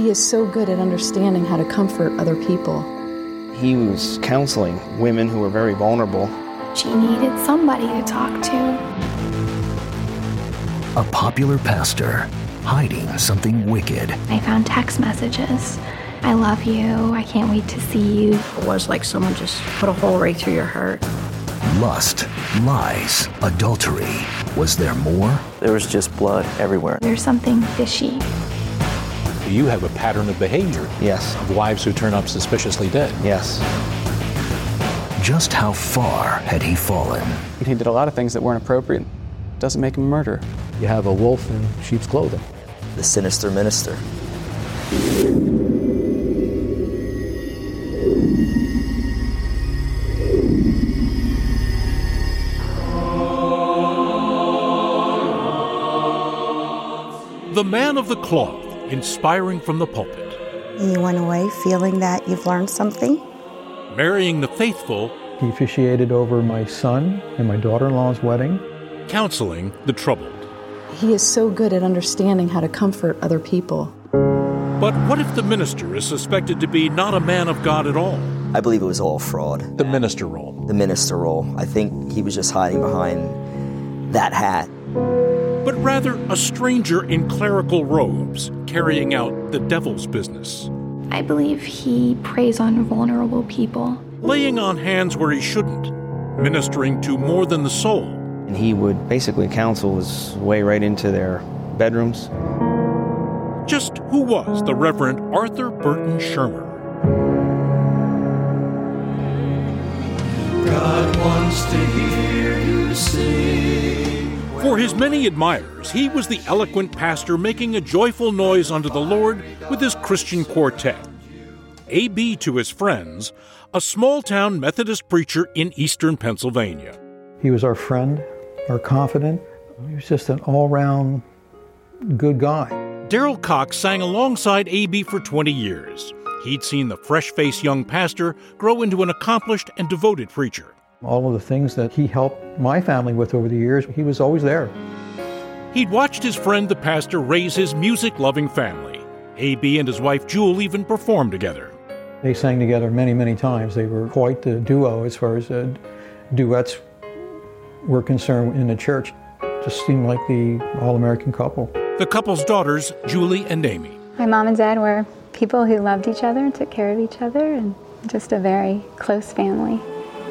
He is so good at understanding how to comfort other people. He was counseling women who were very vulnerable. She needed somebody to talk to. A popular pastor hiding something wicked. I found text messages. I love you. I can't wait to see you. It was like someone just put a hole right through your heart. Lust, lies, adultery. Was there more? There was just blood everywhere. There's something fishy. You have a pattern of behavior. Yes. Of wives who turn up suspiciously dead. Yes. Just how far had he fallen? He did a lot of things that weren't appropriate. Doesn't make him a murderer. You have a wolf in sheep's clothing. The sinister minister. The man of the cloth, inspiring from the pulpit. You went away feeling that you've learned something. Marrying the faithful. He officiated over my son and my daughter-in-law's wedding. Counseling the troubled. He is so good at understanding how to comfort other people. But what if the minister is suspected to be not a man of God at all? I believe it was all fraud. The minister role. The minister role. I think he was just hiding behind that hat. But rather a stranger in clerical robes, carrying out the devil's business. I believe he preys on vulnerable people. Laying on hands where he shouldn't, ministering to more than the soul. And he would basically counsel his way right into their bedrooms. Just who was the Reverend Arthur Burton Shermer? God wants to hear you sing. For his many admirers, he was the eloquent pastor making a joyful noise unto the Lord with his Christian quartet. A.B. to his friends, a small-town Methodist preacher in eastern Pennsylvania. He was our friend, our confidant. He was just an all-round good guy. Darrell Cox sang alongside A.B. for 20 years. He'd seen the fresh-faced young pastor grow into an accomplished and devoted preacher. All of the things that he helped my family with over the years, he was always there. He'd watched his friend the pastor raise his music-loving family. A.B. and his wife Jewel even performed together. They sang together many, many times. They were quite the duo as far as duets were concerned in the church. Just seemed like the all-American couple. The couple's daughters, Julie and Amy. My mom and dad were people who loved each other and took care of each other, and just a very close family.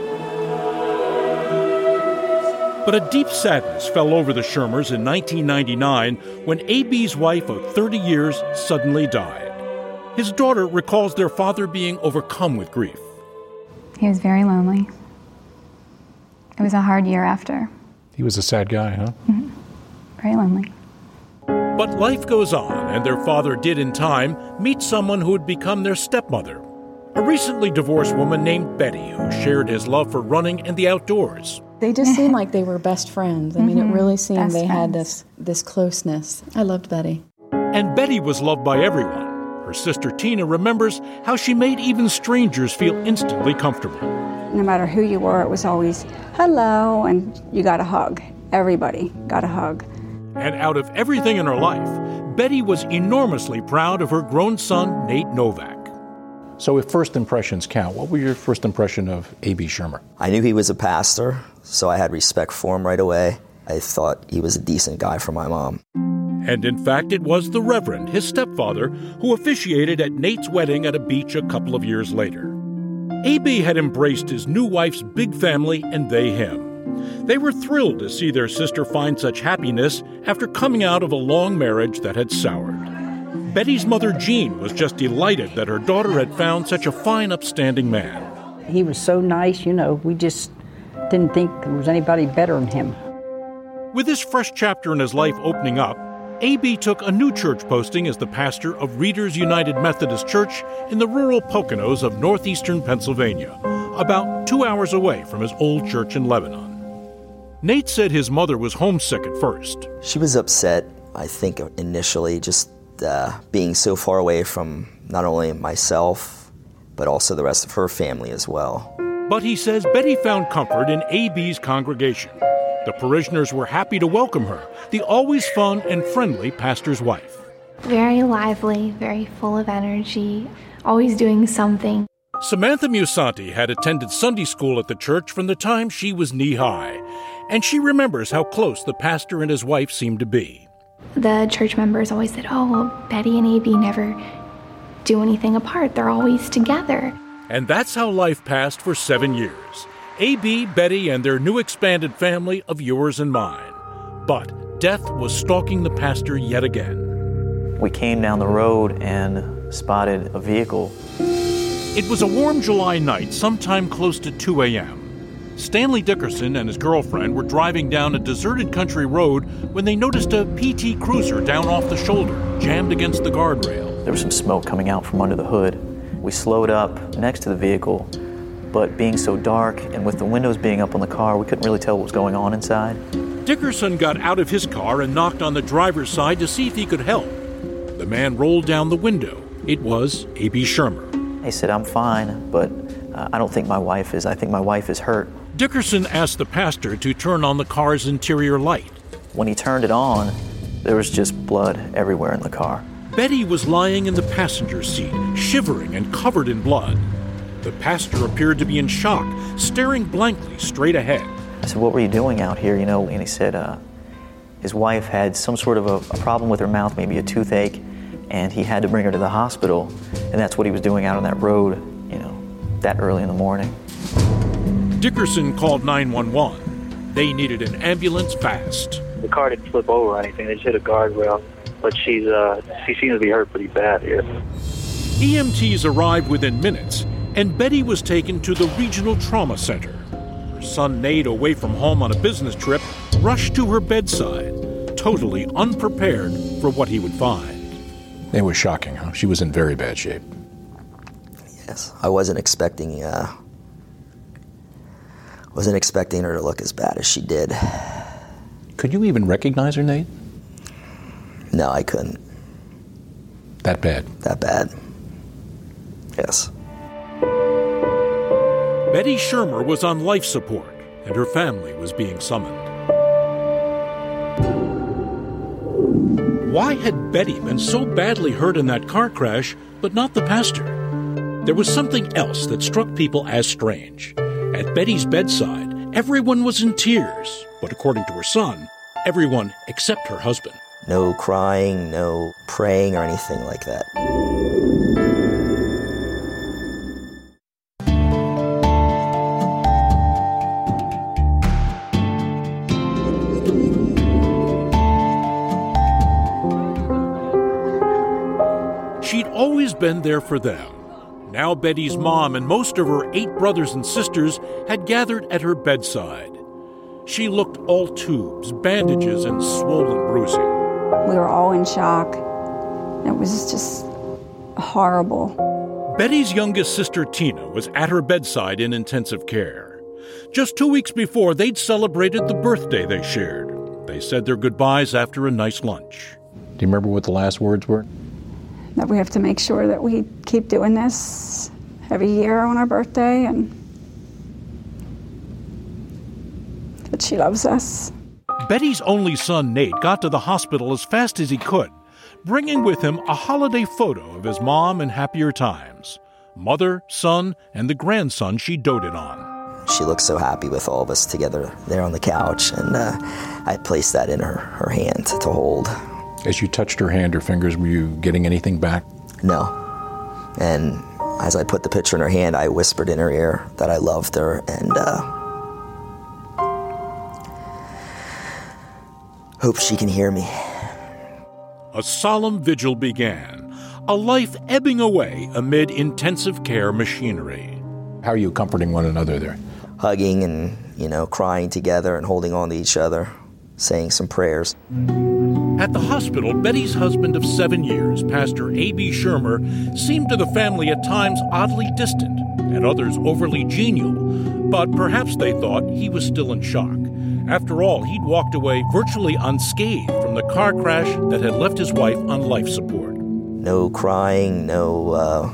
But a deep sadness fell over the Shermers in 1999 when A.B.'s wife of 30 years suddenly died. His daughter recalls their father being overcome with grief. He was very lonely. It was a hard year after. He was a sad guy, huh? Mm-hmm. Very lonely. But life goes on, and their father did in time meet someone who would become their stepmother, a recently divorced woman named Betty who shared his love for running and the outdoors. They just seemed like they were best friends. I mean, it really seemed they had this closeness. I loved Betty. And Betty was loved by everyone. Her sister Tina remembers how she made even strangers feel instantly comfortable. No matter who you were, it was always, hello, and you got a hug. Everybody got a hug. And out of everything in her life, Betty was enormously proud of her grown son, Nate Novak. So if first impressions count, what was your first impression of A.B. Shermer? I knew he was a pastor, so I had respect for him right away. I thought he was a decent guy for my mom. And in fact, it was the Reverend, his stepfather, who officiated at Nate's wedding at a beach a couple of years later. A.B. had embraced his new wife's big family and they him. They were thrilled to see their sister find such happiness after coming out of a long marriage that had soured. Betty's mother, Jean, was just delighted that her daughter had found such a fine, upstanding man. He was so nice, we just didn't think there was anybody better than him. With this fresh chapter in his life opening up, A.B. took a new church posting as the pastor of Readers United Methodist Church in the rural Poconos of northeastern Pennsylvania, about 2 hours away from his old church in Lebanon. Nate said his mother was homesick at first. She was upset, I think, initially, just being so far away from not only myself, but also the rest of her family as well. But he says Betty found comfort in A.B.'s congregation. The parishioners were happy to welcome her, the always fun and friendly pastor's wife. Very lively, very full of energy, always doing something. Samantha Musanti had attended Sunday school at the church from the time she was knee-high, and she remembers how close the pastor and his wife seemed to be. The church members always said, oh, well, Betty and A.B. never do anything apart. They're always together. And that's how life passed for 7 years. A.B., Betty, and their new expanded family of yours and mine. But death was stalking the pastor yet again. We came down the road and spotted a vehicle. It was a warm July night, sometime close to 2 a.m. Stanley Dickerson and his girlfriend were driving down a deserted country road when they noticed a PT Cruiser down off the shoulder, jammed against the guardrail. There was some smoke coming out from under the hood. We slowed up next to the vehicle, but being so dark and with the windows being up on the car, we couldn't really tell what was going on inside. Dickerson got out of his car and knocked on the driver's side to see if he could help. The man rolled down the window. It was A.B. Schirmer. He said, I'm fine, but I don't think my wife is. I think my wife is hurt. Dickerson asked the pastor to turn on the car's interior light. When he turned it on, there was just blood everywhere in the car. Betty was lying in the passenger seat, shivering and covered in blood. The pastor appeared to be in shock, staring blankly straight ahead. I said, what were you doing out here, And he said his wife had some sort of a problem with her mouth, maybe a toothache, and he had to bring her to the hospital, and that's what he was doing out on that road, that early in the morning. Dickerson called 911. They needed an ambulance fast. The car didn't flip over or anything. They just hit a guardrail, but she seems to be hurt pretty bad here. EMTs arrived within minutes, and Betty was taken to the Regional Trauma Center. Her son Nate, away from home on a business trip, rushed to her bedside, totally unprepared for what he would find. It was shocking, huh? She was in very bad shape. Yes, I wasn't expecting her to look as bad as she did. Could you even recognize her, Nate? No, I couldn't. That bad? That bad. Yes. Betty Schirmer was on life support, and her family was being summoned. Why had Betty been so badly hurt in that car crash, but not the pastor? There was something else that struck people as strange. At Betty's bedside, everyone was in tears, but according to her son, everyone except her husband. No crying, no praying or anything like that. She'd always been there for them. Now Betty's mom and most of her 8 brothers and sisters had gathered at her bedside. She looked all tubes, bandages, and swollen bruising. We were all in shock. It was just horrible. Betty's youngest sister, Tina, was at her bedside in intensive care. Just 2 weeks before, they'd celebrated the birthday they shared. They said their goodbyes after a nice lunch. Do you remember what the last words were? That we have to make sure that we keep doing this every year on our birthday and that she loves us. Betty's only son, Nate, got to the hospital as fast as he could, bringing with him a holiday photo of his mom in happier times. Mother, son, and the grandson she doted on. She looked so happy with all of us together there on the couch, and I placed that in her hand to hold. As you touched her hand or fingers, were you getting anything back? No. And as I put the picture in her hand, I whispered in her ear that I loved her and hope she can hear me. A solemn vigil began, a life ebbing away amid intensive care machinery. How are you comforting one another there? Hugging and, crying together and holding on to each other, saying some prayers. At the hospital, Betty's husband of 7 years, Pastor A.B. Schirmer, seemed to the family at times oddly distant, at others overly genial, but perhaps they thought he was still in shock. After all, he'd walked away virtually unscathed from the car crash that had left his wife on life support. No crying, no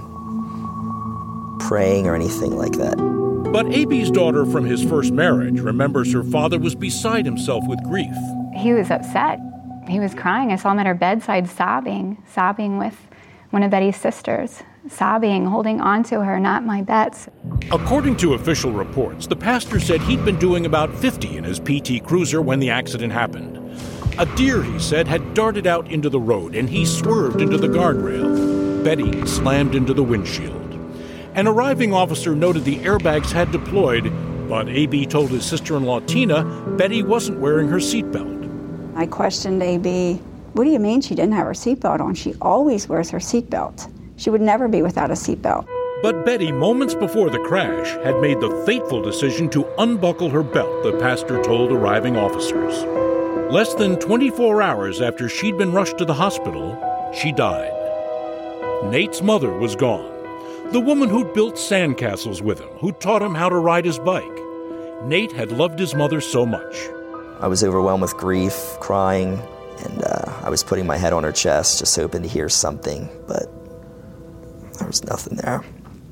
praying or anything like that. But A.B.'s daughter from his first marriage remembers her father was beside himself with grief. He was upset. He was crying. I saw him at her bedside sobbing with one of Betty's sisters, sobbing, holding on to her, not my Bets. According to official reports, the pastor said he'd been doing about 50 in his PT Cruiser when the accident happened. A deer, he said, had darted out into the road, and he swerved into the guardrail. Betty slammed into the windshield. An arriving officer noted the airbags had deployed, but A.B. told his sister-in-law, Tina, Betty wasn't wearing her seatbelt. I questioned A.B., what do you mean she didn't have her seatbelt on? She always wears her seatbelt. She would never be without a seatbelt. But Betty, moments before the crash, had made the fateful decision to unbuckle her belt, the pastor told arriving officers. Less than 24 hours after she'd been rushed to the hospital, she died. Nate's mother was gone. The woman who'd built sandcastles with him, who taught him how to ride his bike. Nate had loved his mother so much. I was overwhelmed with grief, crying, and I was putting my head on her chest, just hoping to hear something, but there was nothing there.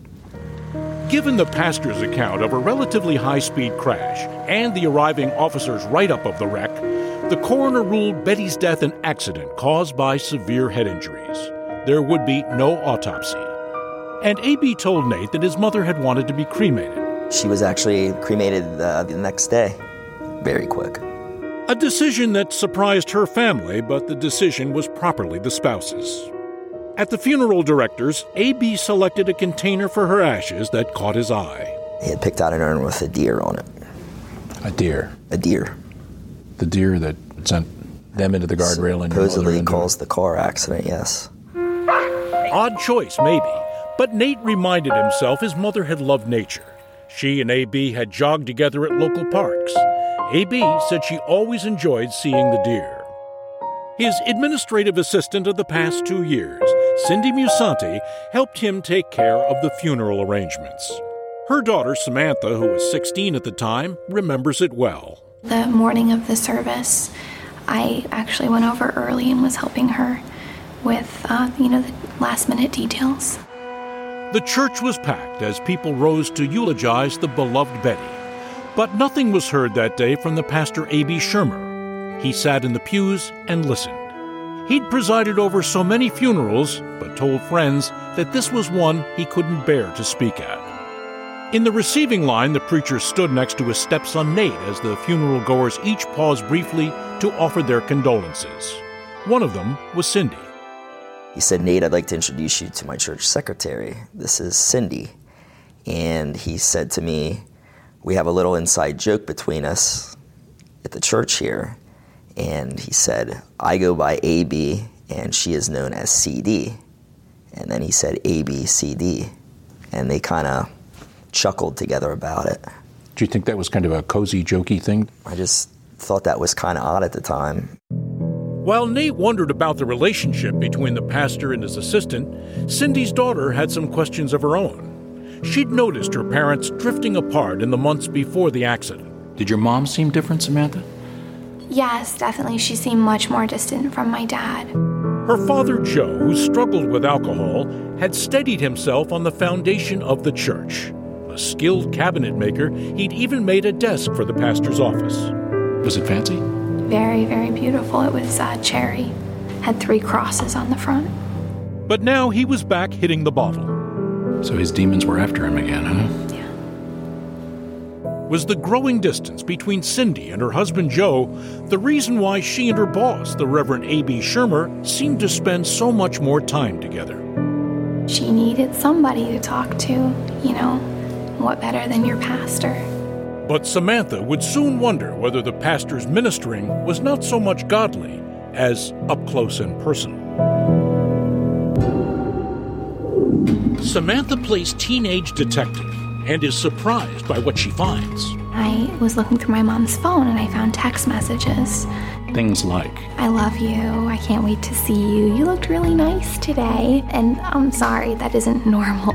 Given the pastor's account of a relatively high-speed crash and the arriving officer's write-up of the wreck, the coroner ruled Betty's death an accident caused by severe head injuries. There would be no autopsy. And A.B. told Nate that his mother had wanted to be cremated. She was actually cremated the next day. Very quick. A decision that surprised her family, but the decision was properly the spouse's. At the funeral directors, A.B. selected a container for her ashes that caught his eye. He had picked out an urn with a deer on it. A deer? A deer. The deer that sent them into the guardrail and supposedly caused the car accident, yes. Odd choice, maybe. But Nate reminded himself his mother had loved nature. She and A.B. had jogged together at local parks. A.B. said she always enjoyed seeing the deer. His administrative assistant of the past 2 years, Cindy Musanti, helped him take care of the funeral arrangements. Her daughter, Samantha, who was 16 at the time, remembers it well. The morning of the service, I actually went over early and was helping her with, the last-minute details. The church was packed as people rose to eulogize the beloved Betty. But nothing was heard that day from the pastor A.B. Shermer. He sat in the pews and listened. He'd presided over so many funerals, but told friends that this was one he couldn't bear to speak at. In the receiving line, the preacher stood next to his stepson Nate as the funeral goers each paused briefly to offer their condolences. One of them was Cindy. He said, Nate, I'd like to introduce you to my church secretary. This is Cindy. And he said to me, we have a little inside joke between us at the church here. And he said, I go by AB, and she is known as CD. And then he said ABCD. And they kind of chuckled together about it. Do you think that was kind of a cozy, jokey thing? I just thought that was kind of odd at the time. While Nate wondered about the relationship between the pastor and his assistant, Cindy's daughter had some questions of her own. She'd noticed her parents drifting apart in the months before the accident. Did your mom seem different, Samantha? Yes, definitely. She seemed much more distant from my dad. Her father, Joe, who struggled with alcohol, had steadied himself on the foundation of the church. A skilled cabinet maker, he'd even made a desk for the pastor's office. Was it fancy? Very, very beautiful. It was cherry. Had 3 crosses on the front. But now he was back hitting the bottle. So his demons were after him again, huh? Yeah. Was the growing distance between Cindy and her husband Joe the reason why she and her boss, the Reverend A.B. Shermer, seemed to spend so much more time together? She needed somebody to talk to, what better than your pastor? But Samantha would soon wonder whether the pastor's ministering was not so much godly as up close and personal. Samantha plays teenage detective and is surprised by what she finds. I was looking through my mom's phone and I found text messages. Things like, I love you, I can't wait to see you, you looked really nice today, and I'm sorry, that isn't normal.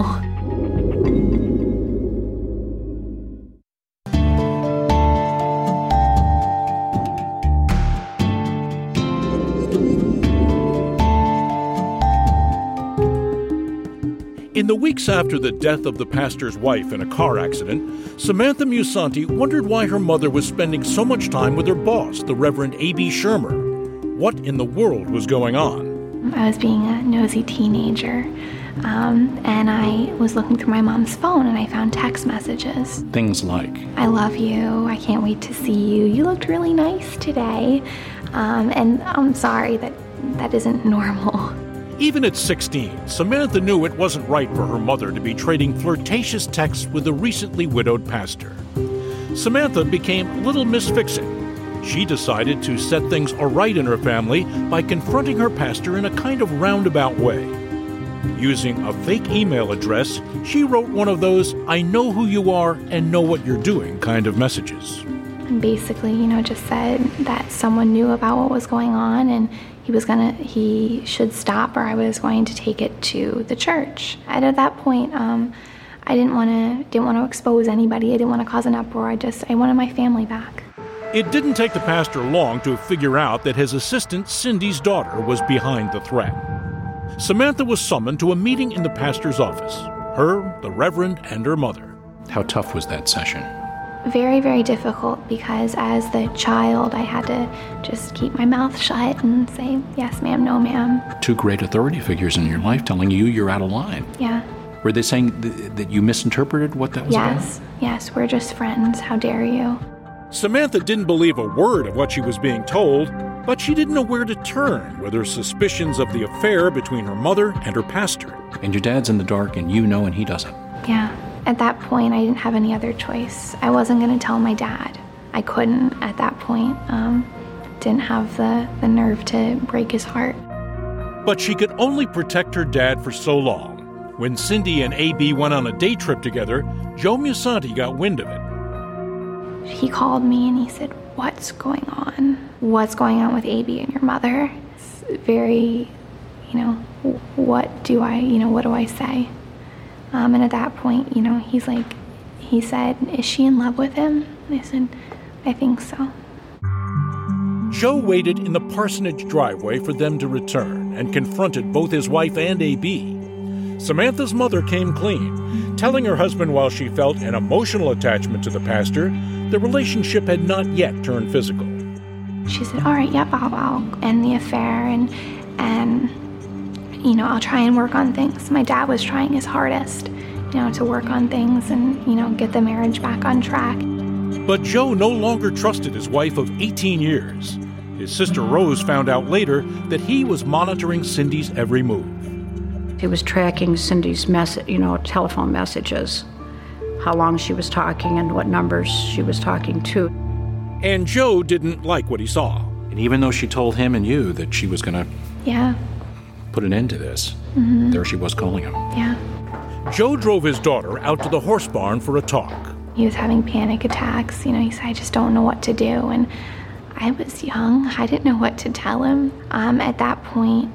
In the weeks after the death of the pastor's wife in a car accident, Samantha Musanti wondered why her mother was spending so much time with her boss, the Reverend A.B. Shermer. what in the world was going on. I was being a nosy teenager, and I was looking through my mom's phone and I found text messages. Things like, I love you, I can't wait to see you, you looked really nice today, and I'm sorry that isn't normal. Even at 16, Samantha knew it wasn't right for her mother to be trading flirtatious texts with a recently widowed pastor. Samantha became Little Miss Fix-It. She decided to set things aright in her family by confronting her pastor in a kind of roundabout way. Using a fake email address, she wrote one of those "I know who you are and know what you're doing" kind of messages. And basically, just said that someone knew about what was going on and he should stop, or I was going to take it to the church. And at that point, I didn't want to expose anybody. I didn't want to cause an uproar. I wanted my family back. It didn't take the pastor long to figure out that his assistant, Cindy's daughter, was behind the threat. Samantha was summoned to a meeting in the pastor's office. Her, the Reverend, and her mother. How tough was that session? Very, very difficult, because as the child, I had to just keep my mouth shut and say, yes, ma'am, no, ma'am. Two great authority figures in your life telling you you're out of line. Yeah. Were they saying that you misinterpreted what that was about? Yes, we're just friends. How dare you? Samantha didn't believe a word of what she was being told, but she didn't know where to turn with her suspicions of the affair between her mother and her pastor. And your dad's in the dark, and you know, and he doesn't. Yeah. At that point, I didn't have any other choice. I wasn't going to tell my dad. I couldn't at that point. Didn't have the nerve to break his heart. But she could only protect her dad for so long. When Cindy and A.B. went on a day trip together, Joe Musanti got wind of it. He called me and he said, what's going on? What's going on with A.B. and your mother? It's very, what do I say? And at that point, he said, is she in love with him? And I said, I think so. Joe waited in the parsonage driveway for them to return and confronted both his wife and A.B. Samantha's mother came clean, telling her husband while she felt an emotional attachment to the pastor, the relationship had not yet turned physical. She said, all right, yep, I'll end the affair and I'll try and work on things. My dad was trying his hardest, to work on things and, get the marriage back on track. But Joe no longer trusted his wife of 18 years. His sister Rose found out later that he was monitoring Cindy's every move. He was tracking Cindy's telephone messages, how long she was talking and what numbers she was talking to. And Joe didn't like what he saw. And even though she told him and you that she was going to put an end to this, there she was calling him. Yeah. Joe drove his daughter out to the horse barn for a talk. He was having panic attacks. He said, I just don't know what to do. And I was young. I didn't know what to tell him. At that point,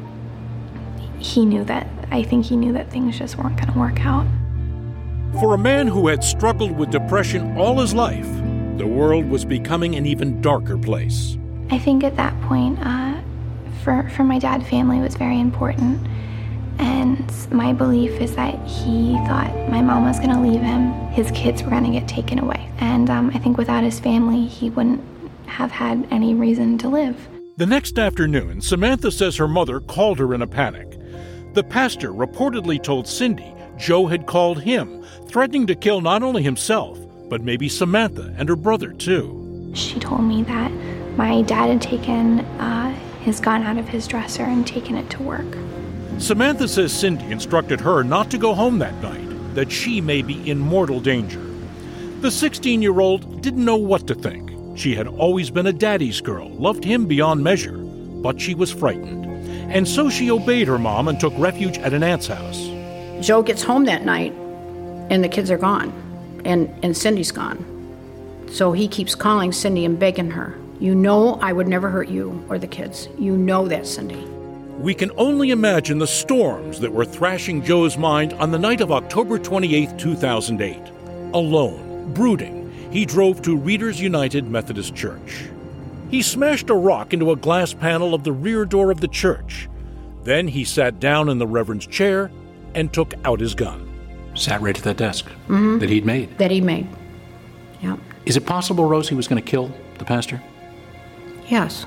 I think he knew that things just weren't going to work out. For a man who had struggled with depression all his life, the world was becoming an even darker place. I think at that point, for my dad, family was very important. And my belief is that he thought my mom was going to leave him. His kids were going to get taken away. And I think without his family, he wouldn't have had any reason to live. The next afternoon, Samantha says her mother called her in a panic. The pastor reportedly told Cindy Joe had called him, threatening to kill not only himself, but maybe Samantha and her brother, too. She told me that my dad had taken his gun out of his dresser and taken it to work. Samantha says Cindy instructed her not to go home that night, that she may be in mortal danger. The 16-year-old didn't know what to think. She had always been a daddy's girl, loved him beyond measure, but she was frightened. And so she obeyed her mom and took refuge at an aunt's house. Joe gets home that night, and the kids are gone, and Cindy's gone. So he keeps calling Cindy and begging her, I would never hurt you or the kids. You know that, Cindy. We can only imagine the storms that were thrashing Joe's mind on the night of October 28, 2008. Alone, brooding, he drove to Readers United Methodist Church. He smashed a rock into a glass panel of the rear door of the church. Then he sat down in the Reverend's chair and took out his gun. Sat right at that desk that he'd made. That he made, yeah. Is it possible, Rose, he was going to kill the pastor? Yes.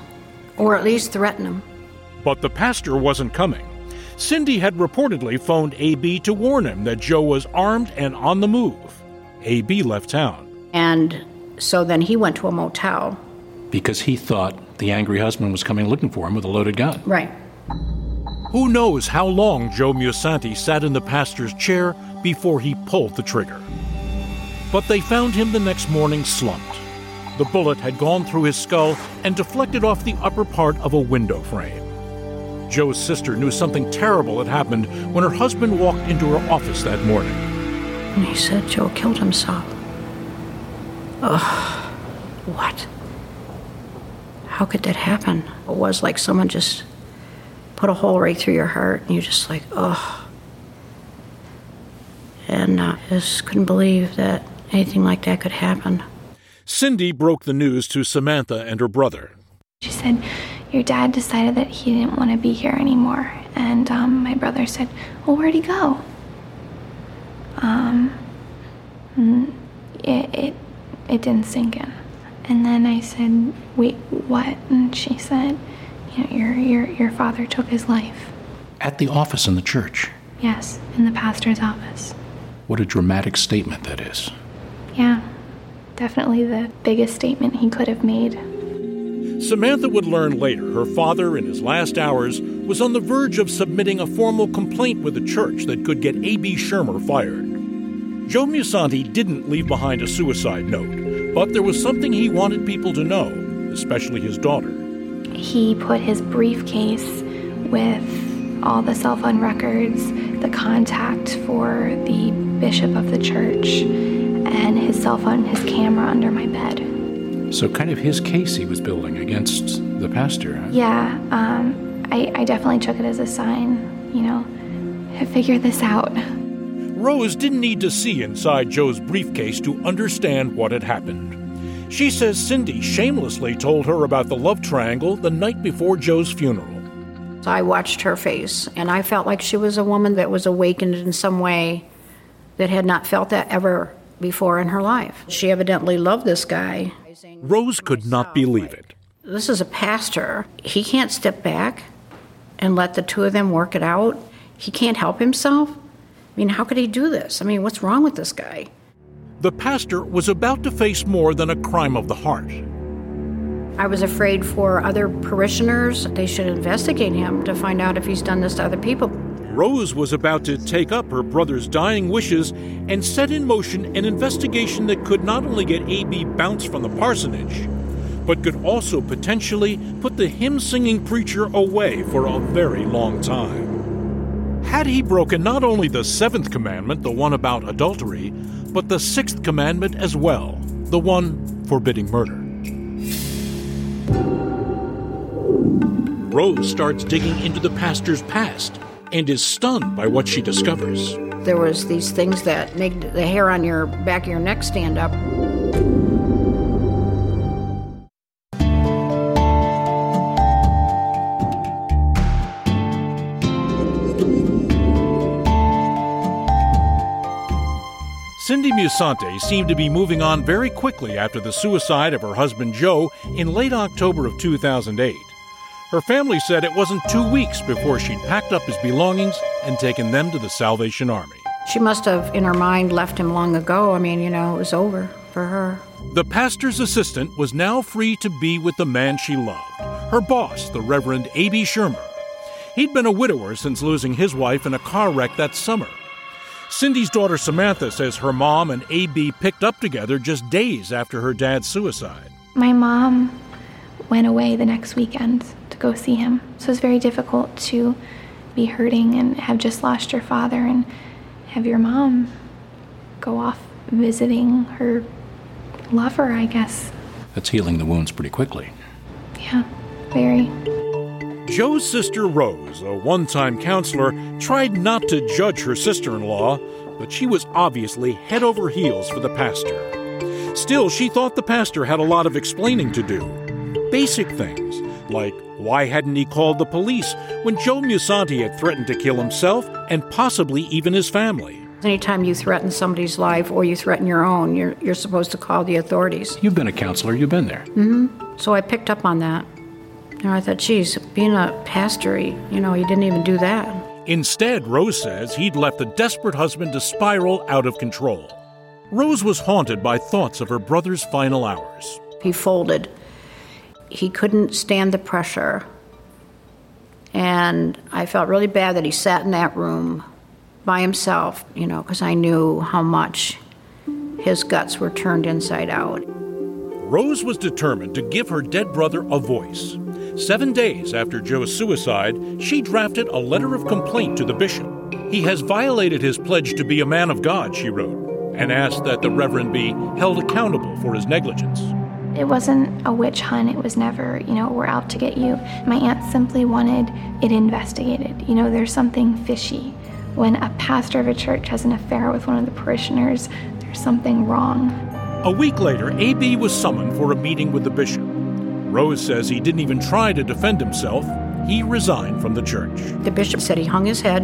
Or at least threaten him. But the pastor wasn't coming. Cindy had reportedly phoned A.B. to warn him that Joe was armed and on the move. A.B. left town. And so then he went to a motel. Because he thought the angry husband was coming looking for him with a loaded gun. Right. Who knows how long Joe Musanti sat in the pastor's chair before he pulled the trigger. But they found him the next morning slumped. The bullet had gone through his skull and deflected off the upper part of a window frame. Joe's sister knew something terrible had happened when her husband walked into her office that morning. And he said Joe killed himself. Ugh, what? How could that happen? It was like someone just put a hole right through your heart, and you just like, ugh. And I just couldn't believe that anything like that could happen. Cindy broke the news to Samantha and her brother. She said, your dad decided that he didn't want to be here anymore. And my brother said, well, where'd he go? It didn't sink in. And then I said, wait, what? And she said, your father took his life. At the office in the church? Yes, in the pastor's office. What a dramatic statement that is. Yeah, definitely the biggest statement he could have made. Samantha would learn later her father, in his last hours, was on the verge of submitting a formal complaint with the church that could get A.B. Shermer fired. Joe Musanti didn't leave behind a suicide note, but there was something he wanted people to know, especially his daughter. He put his briefcase with all the cell phone records, the contact for the bishop of the church, and his cell phone, his camera under my bed. So kind of his case he was building against the pastor, huh? Yeah, I definitely took it as a sign, figure this out. Rose didn't need to see inside Joe's briefcase to understand what had happened. She says Cindy shamelessly told her about the love triangle the night before Joe's funeral. I watched her face, and I felt like she was a woman that was awakened in some way that had not felt that ever before in her life. She evidently loved this guy. Rose could not believe it. This is a pastor. He can't step back and let the two of them work it out. He can't help himself. How could he do this? What's wrong with this guy? The pastor was about to face more than a crime of the heart. I was afraid for other parishioners. They should investigate him to find out if he's done this to other people. Rose was about to take up her brother's dying wishes and set in motion an investigation that could not only get A.B. bounced from the parsonage, but could also potentially put the hymn-singing preacher away for a very long time. Had he broken not only the 7th commandment, the one about adultery, but the 6th commandment as well, the one forbidding murder? Rose starts digging into the pastor's past and is stunned by what she discovers. There was these things that make the hair on your back of your neck stand up. Cindy Musanti seemed to be moving on very quickly after the suicide of her husband Joe in late October of 2008. Her family said it wasn't 2 weeks before she'd packed up his belongings and taken them to the Salvation Army. She must have, in her mind, left him long ago. It was over for her. The pastor's assistant was now free to be with the man she loved, her boss, the Reverend A.B. Shermer. He'd been a widower since losing his wife in a car wreck that summer. Cindy's daughter Samantha says her mom and A.B. picked up together just days after her dad's suicide. My mom went away the next weekend to go see him. So it was very difficult to be hurting and have just lost your father and have your mom go off visiting her lover, I guess. That's healing the wounds pretty quickly. Yeah, very. Joe's sister Rose, a one-time counselor, tried not to judge her sister-in-law, but she was obviously head over heels for the pastor. Still, she thought the pastor had a lot of explaining to do. Basic things, like why hadn't he called the police when Joe Musanti had threatened to kill himself and possibly even his family? Anytime you threaten somebody's life or you threaten your own, you're supposed to call the authorities. You've been a counselor. You've been there. Mm-hmm. So I picked up on that. I thought, geez, being a pastor, he didn't even do that. Instead, Rose says he'd left the desperate husband to spiral out of control. Rose was haunted by thoughts of her brother's final hours. He folded. He couldn't stand the pressure. And I felt really bad that he sat in that room by himself, because I knew how much his guts were turned inside out. Rose was determined to give her dead brother a voice. 7 days after Joe's suicide, she drafted a letter of complaint to the bishop. He has violated his pledge to be a man of God, she wrote, and asked that the Reverend be held accountable for his negligence. It wasn't a witch hunt. It was never, we're out to get you. My aunt simply wanted it investigated. There's something fishy. When a pastor of a church has an affair with one of the parishioners, there's something wrong. A week later, A.B. was summoned for a meeting with the bishop. Rose says he didn't even try to defend himself. He resigned from the church. The bishop said he hung his head,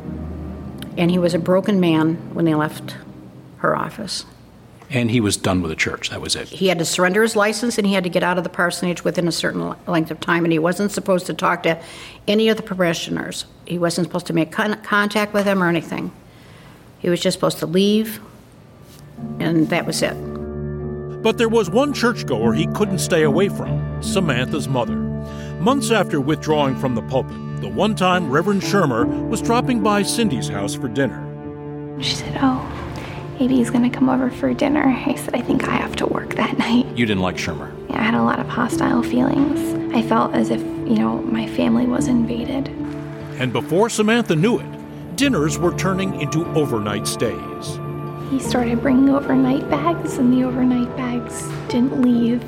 and he was a broken man when they left her office. And he was done with the church. That was it. He had to surrender his license, and he had to get out of the parsonage within a certain length of time, and he wasn't supposed to talk to any of the parishioners. He wasn't supposed to make contact with them or anything. He was just supposed to leave, and that was it. But there was one churchgoer he couldn't stay away from, Samantha's mother. Months after withdrawing from the pulpit, the one-time Reverend Shermer was dropping by Cindy's house for dinner. She said, AB's going to come over for dinner. I said, I think I have to work that night. You didn't like Shermer? Yeah, I had a lot of hostile feelings. I felt as if, my family was invaded. And before Samantha knew it, dinners were turning into overnight stays. He started bringing overnight bags, and the overnight bags didn't leave,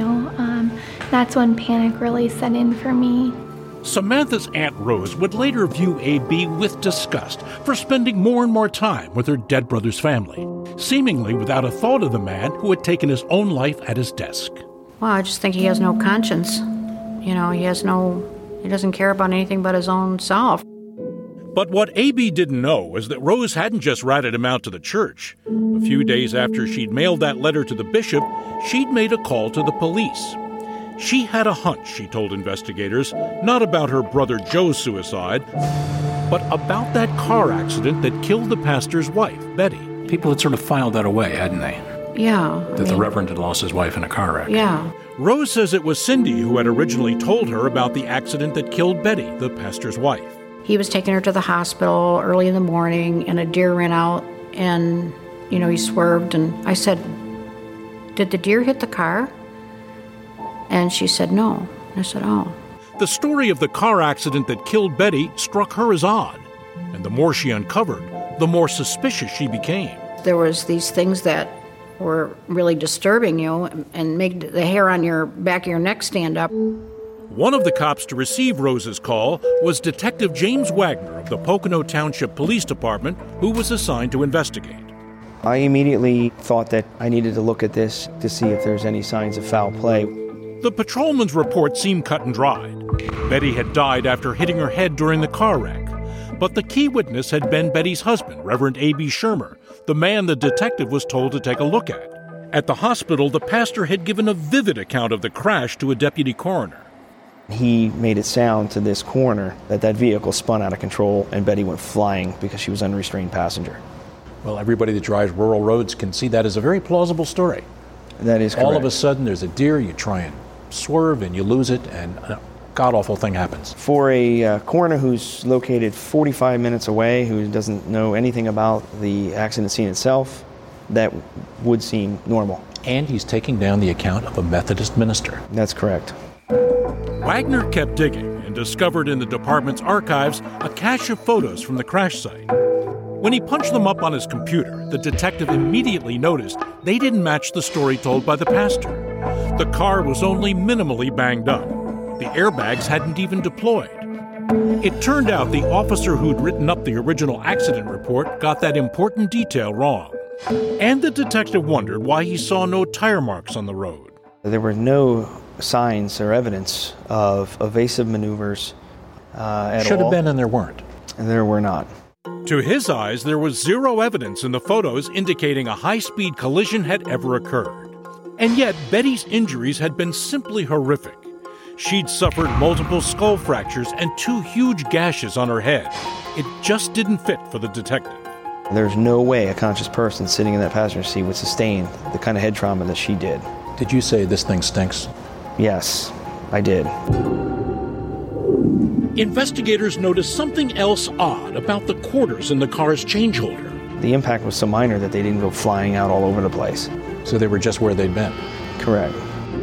That's when panic really set in for me. Samantha's Aunt Rose would later view A.B. with disgust for spending more and more time with her dead brother's family, seemingly without a thought of the man who had taken his own life at his desk. Well, I just think he has no conscience. He doesn't care about anything but his own self. But what A.B. didn't know was that Rose hadn't just ratted him out to the church. A few days after she'd mailed that letter to the bishop, she'd made a call to the police. She had a hunch, she told investigators, not about her brother Joe's suicide, but about that car accident that killed the pastor's wife, Betty. People had sort of filed that away, hadn't they? Yeah. The Reverend had lost his wife in a car wreck. Yeah. Rose says it was Cindy who had originally told her about the accident that killed Betty, the pastor's wife. He was taking her to the hospital early in the morning, and a deer ran out, and, he swerved, and I said, did the deer hit the car? And she said, no. I said, oh. The story of the car accident that killed Betty struck her as odd, and the more she uncovered, the more suspicious she became. There was these things that were really disturbing you and made the hair on your back of your neck stand up. One of the cops to receive Rose's call was Detective James Wagner of the Pocono Township Police Department, who was assigned to investigate. I immediately thought that I needed to look at this to see if there's any signs of foul play. The patrolman's report seemed cut and dried. Betty had died after hitting her head during the car wreck. But the key witness had been Betty's husband, Reverend A.B. Shermer, the man the detective was told to take a look at. At the hospital, the pastor had given a vivid account of the crash to a deputy coroner. He made it sound to this coroner that vehicle spun out of control and Betty went flying because she was an unrestrained passenger. Well, everybody that drives rural roads can see that as a very plausible story. That is correct. All of a sudden, there's a deer, you try and swerve and you lose it, and a god-awful thing happens. For a coroner who's located 45 minutes away, who doesn't know anything about the accident scene itself, that would seem normal. And he's taking down the account of a Methodist minister. That's correct. Wagner kept digging and discovered in the department's archives a cache of photos from the crash site. When he punched them up on his computer, the detective immediately noticed they didn't match the story told by the pastor. The car was only minimally banged up. The airbags hadn't even deployed. It turned out the officer who'd written up the original accident report got that important detail wrong. And the detective wondered why he saw no tire marks on the road. There were no signs or evidence of evasive maneuvers at all. Should have been, and there weren't. And there were not. To his eyes, there was zero evidence in the photos indicating a high-speed collision had ever occurred. And yet, Betty's injuries had been simply horrific. She'd suffered multiple skull fractures and 2 huge gashes on her head. It just didn't fit for the detective. There's no way a conscious person sitting in that passenger seat would sustain the kind of head trauma that she did. Did you say this thing stinks? Yes, I did. Investigators noticed something else odd about the quarters in the car's change holder. The impact was so minor that they didn't go flying out all over the place. So they were just where they'd been? Correct.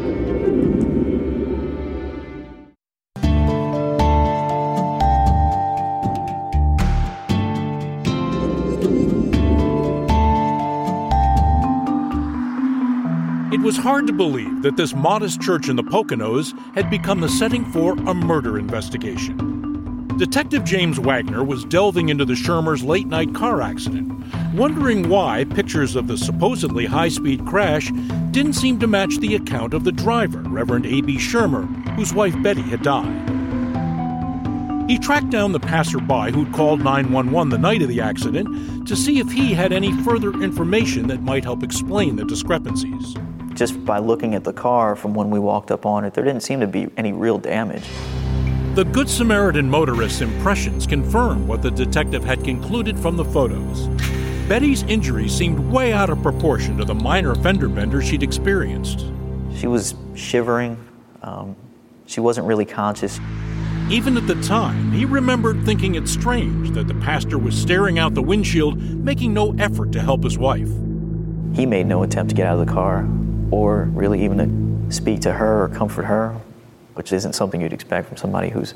It was hard to believe that this modest church in the Poconos had become the setting for a murder investigation. Detective James Wagner was delving into the Schirmers' late-night car accident, wondering why pictures of the supposedly high-speed crash didn't seem to match the account of the driver, Reverend A.B. Schirmer, whose wife Betty had died. He tracked down the passerby who'd called 911 the night of the accident to see if he had any further information that might help explain the discrepancies. Just by looking at the car from when we walked up on it, there didn't seem to be any real damage. The Good Samaritan motorist's impressions confirmed what the detective had concluded from the photos. Betty's injuries seemed way out of proportion to the minor fender bender she'd experienced. She was shivering. She wasn't really conscious. Even at the time, he remembered thinking it strange that the pastor was staring out the windshield, making no effort to help his wife. He made no attempt to get out of the car or really even to speak to her or comfort her, which isn't something you'd expect from somebody who's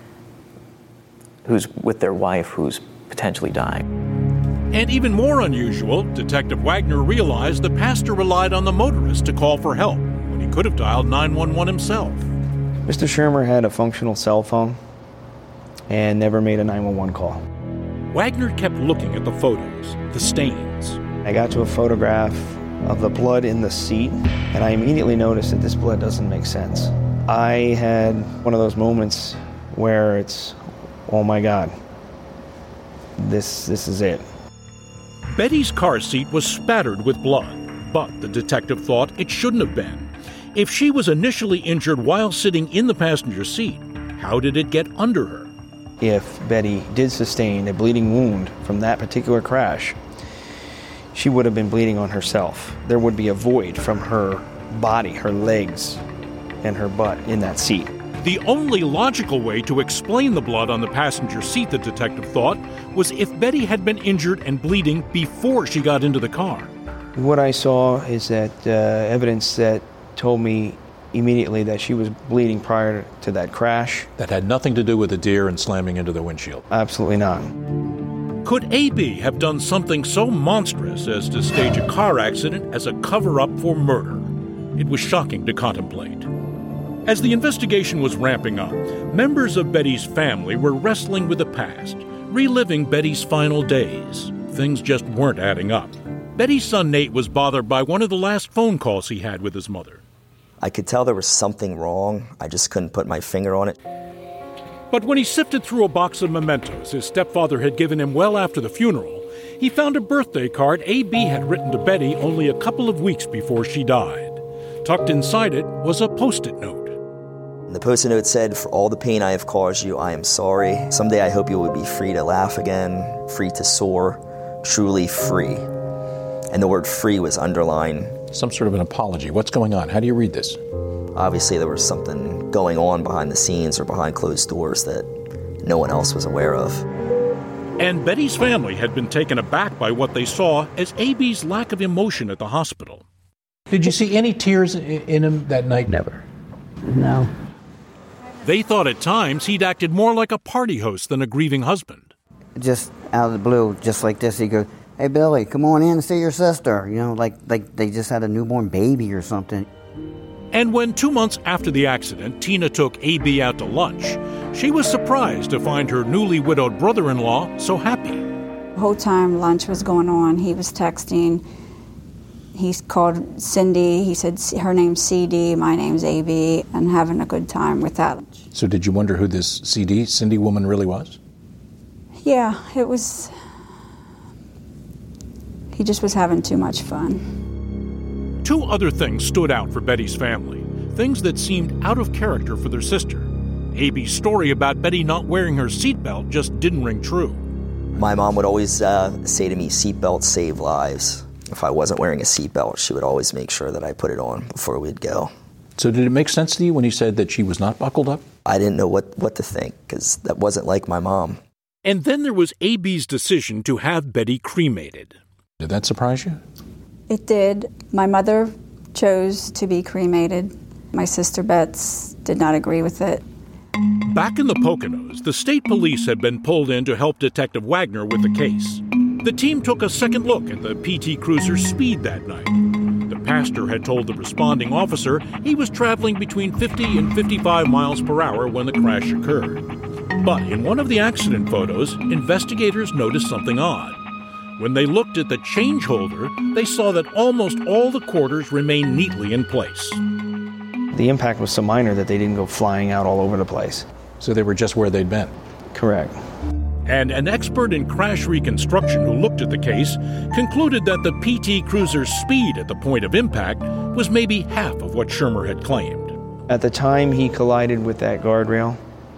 with their wife who's potentially dying. And even more unusual, Detective Wagner realized the pastor relied on the motorist to call for help when he could have dialed 911 himself. Mr. Schirmer had a functional cell phone and never made a 911 call. Wagner kept looking at the photos, the stains. I got to a photograph of the blood in the seat, and I immediately noticed that this blood doesn't make sense. I had one of those moments where it's, oh my God, this is it. Betty's car seat was spattered with blood, but the detective thought it shouldn't have been. If she was initially injured while sitting in the passenger seat, how did it get under her? If Betty did sustain a bleeding wound from that particular crash, she would have been bleeding on herself. There would be a void from her body, her legs, and her butt in that seat. The only logical way to explain the blood on the passenger seat, the detective thought, was if Betty had been injured and bleeding before she got into the car. What I saw is that evidence that told me immediately that she was bleeding prior to that crash. That had nothing to do with the deer and slamming into the windshield? Absolutely not. Could A.B. have done something so monstrous as to stage a car accident as a cover-up for murder? It was shocking to contemplate. As the investigation was ramping up, members of Betty's family were wrestling with the past, reliving Betty's final days. Things just weren't adding up. Betty's son Nate was bothered by one of the last phone calls he had with his mother. I could tell there was something wrong. I just couldn't put my finger on it. But when he sifted through a box of mementos his stepfather had given him well after the funeral, he found a birthday card A.B. had written to Betty only a couple of weeks before she died. Tucked inside it was a Post-it note. The Post-it note said, "For all the pain I have caused you, I am sorry. Someday I hope you will be free to laugh again, free to soar, truly free." And the word free was underlined. Some sort of an apology. What's going on? How do you read this? Obviously there was something going on behind the scenes or behind closed doors that no one else was aware of. And Betty's family had been taken aback by what they saw as A.B.'s lack of emotion at the hospital. Did you see any tears in him that night? Never. No. They thought at times he'd acted more like a party host than a grieving husband. Just out of the blue, just like this, he goes, "Hey, Billy, come on in and see your sister." You know, like they just had a newborn baby or something. And when 2 months after the accident, Tina took A.B. out to lunch, she was surprised to find her newly widowed brother-in-law so happy. The whole time lunch was going on, he was texting. He called Cindy. He said her name's CD, my name's A.B., and having a good time with that. So did you wonder who this Cindy woman really was? Yeah, it was. He just was having too much fun. 2 other things stood out for Betty's family. things that seemed out of character for their sister. A.B.'s story about Betty not wearing her seatbelt just didn't ring true. My mom would always say to me, seatbelts save lives. If I wasn't wearing a seatbelt, she would always make sure that I put it on before we'd go. So did it make sense to you when you said that she was not buckled up? I didn't know what to think, because that wasn't like my mom. And then there was A.B.'s decision to have Betty cremated. Did that surprise you? It did. My mother chose to be cremated. My sister Bets did not agree with it. Back in the Poconos, the state police had been pulled in to help Detective Wagner with the case. The team took a second look at the PT Cruiser's speed that night. The pastor had told the responding officer he was traveling between 50 and 55 miles per hour when the crash occurred. But in one of the accident photos, investigators noticed something odd. When they looked at the change holder, they saw that almost all the quarters remained neatly in place. The impact was so minor that they didn't go flying out all over the place. So they were just where they'd been? Correct. And an expert in crash reconstruction who looked at the case concluded that the PT Cruiser's speed at the point of impact was maybe half of what Schirmer had claimed. At the time he collided with that guardrail,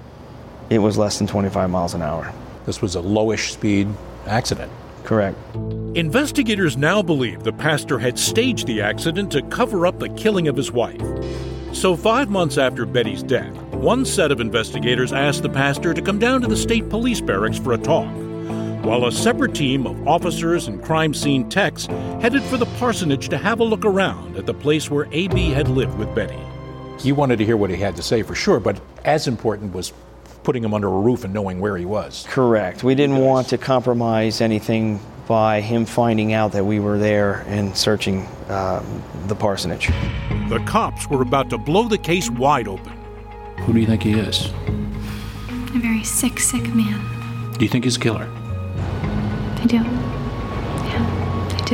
it was less than 25 miles an hour. This was a lowish speed accident. Correct. Investigators now believe the pastor had staged the accident to cover up the killing of his wife. So 5 months after Betty's death, one set of investigators asked the pastor to come down to the state police barracks for a talk, while a separate team of officers and crime scene techs headed for the parsonage to have a look around at the place where A.B. had lived with Betty. You wanted to hear what he had to say for sure, but as important was putting him under a roof and knowing where he was. Correct. We didn't want to compromise anything by him finding out that we were there and searching the parsonage. The cops were about to blow the case wide open. Who do you think he is? A very sick man. Do you think he's a killer? I do. Yeah, I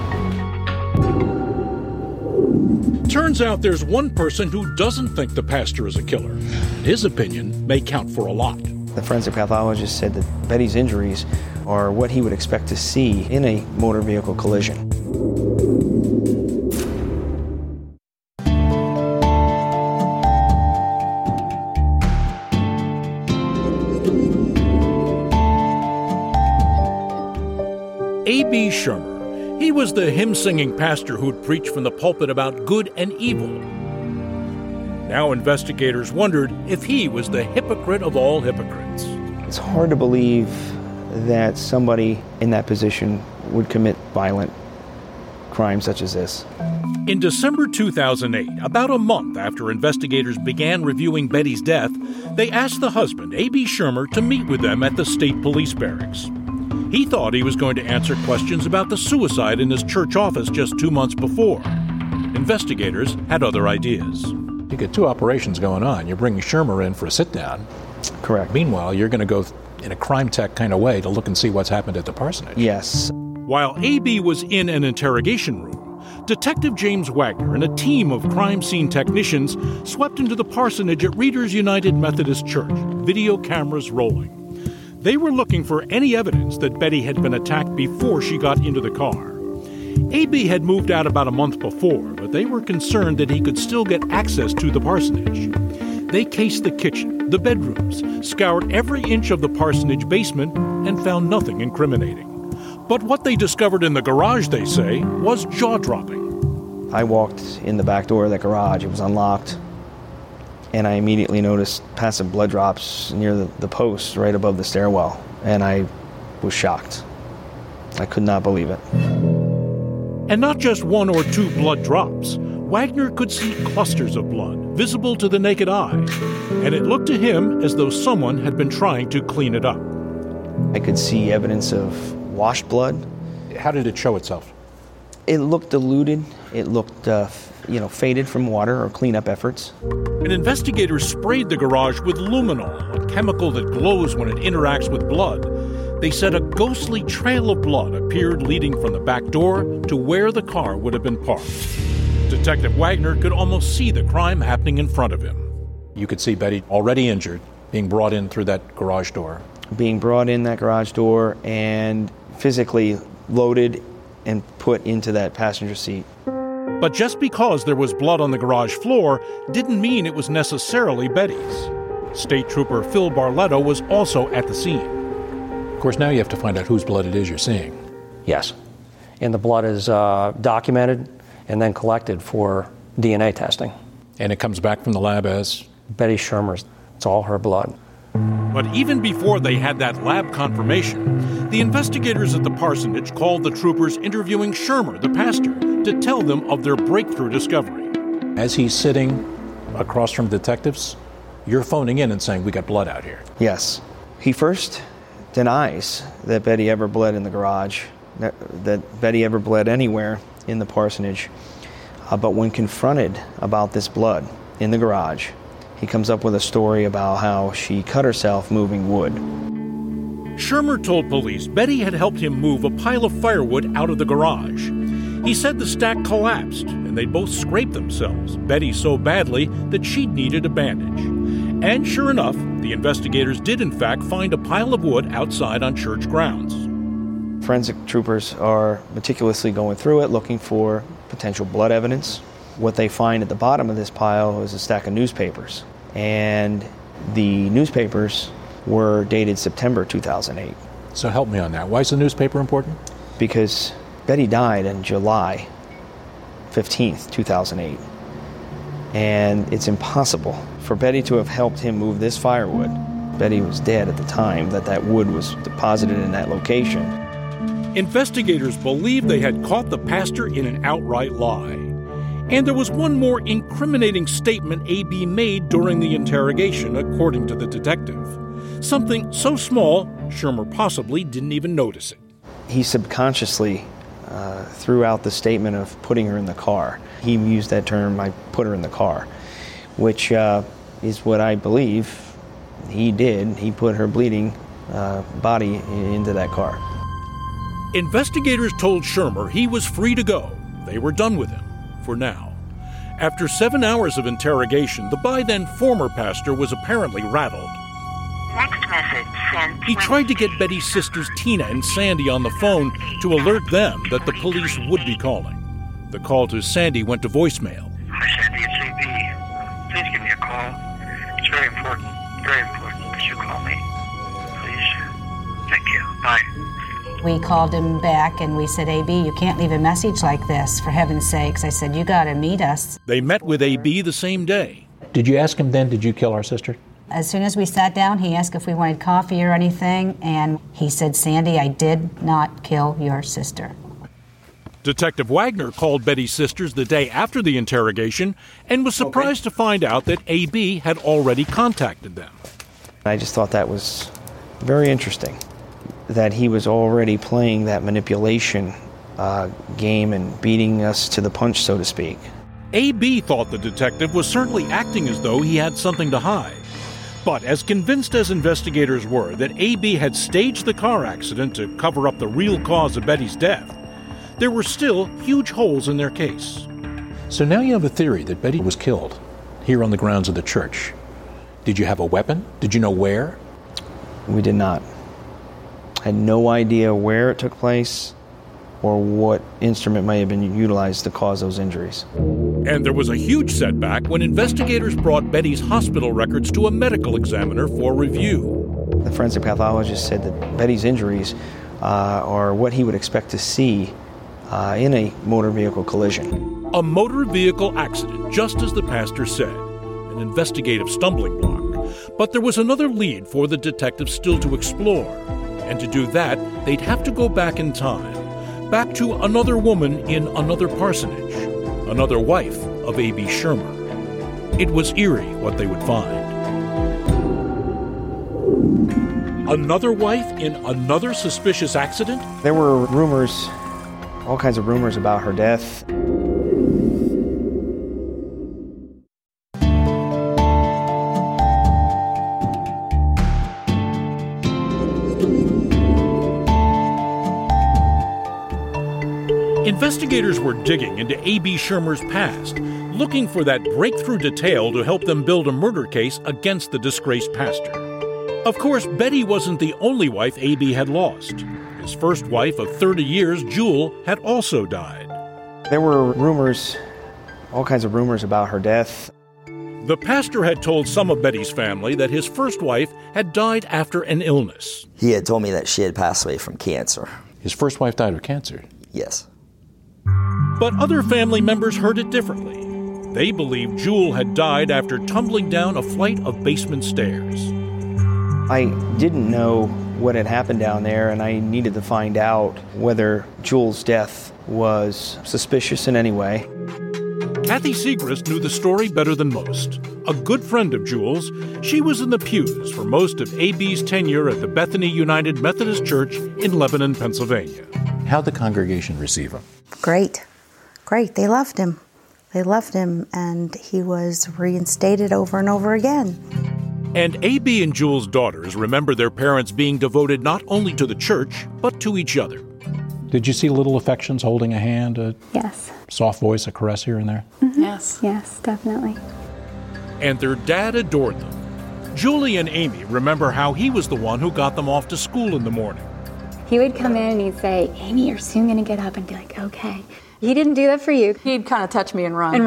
do. Turns out there's one person who doesn't think the pastor is a killer. His opinion may count for a lot. The forensic pathologist said that Betty's injuries are what he would expect to see in a motor vehicle collision. A.B. Schirmer. He was the hymn-singing pastor who'd preached from the pulpit about good and evil. Now investigators wondered if he was the hypocrite of all hypocrites. It's hard to believe that somebody in that position would commit violent crimes such as this. In December 2008, about a month after investigators began reviewing Betty's death, they asked the husband, A.B. Schirmer, to meet with them at the state police barracks. He thought he was going to answer questions about the suicide in his church office just 2 months before. Investigators had other ideas. You get two operations going on. You're bringing Schirmer in for a sit-down. Correct. Meanwhile, you're going to go in a crime tech kind of way to look and see what's happened at the parsonage. Yes. While A.B. was in an interrogation room, Detective James Wagner and a team of crime scene technicians swept into the parsonage at Readers United Methodist Church, video cameras rolling. They were looking for any evidence that Betty had been attacked before she got into the car. A.B. had moved out about a month before, but they were concerned that he could still get access to the parsonage. They cased the kitchen, the bedrooms, scoured every inch of the parsonage basement, and found nothing incriminating. But what they discovered in the garage, they say, was jaw-dropping. I walked in the back door of that garage. It was unlocked. And I immediately noticed passive blood drops near the post right above the stairwell. And I was shocked. I could not believe it. And not just one or two blood drops. Wagner could see clusters of blood, visible to the naked eye. And it looked to him as though someone had been trying to clean it up. I could see evidence of washed blood. How did it show itself? It looked diluted. It looked, faded from water or cleanup efforts. An investigator sprayed the garage with luminol, a chemical that glows when it interacts with blood. They said a ghostly trail of blood appeared leading from the back door to where the car would have been parked. Detective Wagner could almost see the crime happening in front of him. You could see Betty, already injured, being brought in through that garage door. Being brought in that garage door and physically loaded and put into that passenger seat. But just because there was blood on the garage floor didn't mean it was necessarily Betty's. State Trooper Phil Barletto was also at the scene. Of course, now you have to find out whose blood it is you're seeing. Yes. And the blood is documented and then collected for DNA testing. And it comes back from the lab as? Betty Schirmer's. It's all her blood. But even before they had that lab confirmation, the investigators at the parsonage called the troopers interviewing Schirmer, the pastor, to tell them of their breakthrough discovery. As he's sitting across from detectives, you're phoning in and saying, we got blood out here. Yes. He first denies that Betty ever bled in the garage, that Betty ever bled anywhere in the parsonage. But when confronted about this blood in the garage, he comes up with a story about how she cut herself moving wood. Schirmer told police Betty had helped him move a pile of firewood out of the garage. He said the stack collapsed, and they both scraped themselves, Betty so badly that she needed a bandage. And sure enough, the investigators did in fact find a pile of wood outside on church grounds. Forensic troopers are meticulously going through it, looking for potential blood evidence. What they find at the bottom of this pile is a stack of newspapers. And the newspapers were dated September 2008. So help me on that. Why is the newspaper important? Because Betty died on July 15th, 2008. And it's impossible for Betty to have helped him move this firewood. Betty was dead at the time that wood was deposited in that location. Investigators believed they had caught the pastor in an outright lie. And there was one more incriminating statement A.B. made during the interrogation, according to the detective. Something so small, Schirmer possibly didn't even notice it. He subconsciously threw out the statement of putting her in the car. He used that term, I put her in the car, which is what I believe he did. He put her bleeding body into that car. Investigators told Schirmer he was free to go. They were done with him. For now. After 7 hours of interrogation, the by-then former pastor was apparently rattled. Next message sent. He tried to get Betty's sisters Tina and Sandy on the phone to alert them that the police would be calling. The call to Sandy went to voicemail. Hi, Sandy, it's A.B. Please give me a call. It's very important that you call me. Please. Thank you. Bye. We called him back and we said, A.B., you can't leave a message like this, for heaven's sakes. I said, you got to meet us. They met with A.B. the same day. Did you ask him then, did you kill our sister? As soon as we sat down, he asked if we wanted coffee or anything, and he said, Sandy, I did not kill your sister. Detective Wagner called Betty's sisters the day after the interrogation and was surprised to find out that A.B. had already contacted them. I just thought that was very interesting, that he was already playing that manipulation game and beating us to the punch, so to speak. A.B. thought the detective was certainly acting as though he had something to hide. But as convinced as investigators were that A.B. had staged the car accident to cover up the real cause of Betty's death, there were still huge holes in their case. So now you have a theory that Betty was killed here on the grounds of the church. Did you have a weapon? Did you know where? We did not. I had no idea where it took place or what instrument may have been utilized to cause those injuries. And there was a huge setback when investigators brought Betty's hospital records to a medical examiner for review. The forensic pathologist said that Betty's injuries are what he would expect to see in a motor vehicle collision. A motor vehicle accident, just as the pastor said. An investigative stumbling block. But there was another lead for the detectives still to explore. And to do that, they'd have to go back in time. Back to another woman in another parsonage. Another wife of A.B. Schirmer. It was eerie what they would find. Another wife in another suspicious accident? There were rumors, all kinds of rumors about her death. Investigators were digging into A.B. Schirmer's past, looking for that breakthrough detail to help them build a murder case against the disgraced pastor. Of course, Betty wasn't the only wife A.B. had lost. His first wife of 30 years, Jewel, had also died. There were rumors, all kinds of rumors about her death. The pastor had told some of Betty's family that his first wife had died after an illness. He had told me that she had passed away from cancer. His first wife died of cancer? Yes. But other family members heard it differently. They believed Jewel had died after tumbling down a flight of basement stairs. I didn't know what had happened down there, and I needed to find out whether Jewel's death was suspicious in any way. Kathy Segrist knew the story better than most. A good friend of Jewel's, she was in the pews for most of A.B.'s tenure at the Bethany United Methodist Church in Lebanon, Pennsylvania. How'd the congregation receive him? Great. They loved him. And he was reinstated over and over again. And A.B. and Jewel's daughters remember their parents being devoted not only to the church, but to each other. Did you see little affections, holding a hand, a Yes. soft voice, a caress here and there? Mm-hmm. Yes, definitely. And their dad adored them. Julie and Amy remember how he was the one who got them off to school in the morning. He would come in and he'd say, Amy, you're soon going to get up, and be like, okay. He didn't do that for you. He'd kind of touch me and run.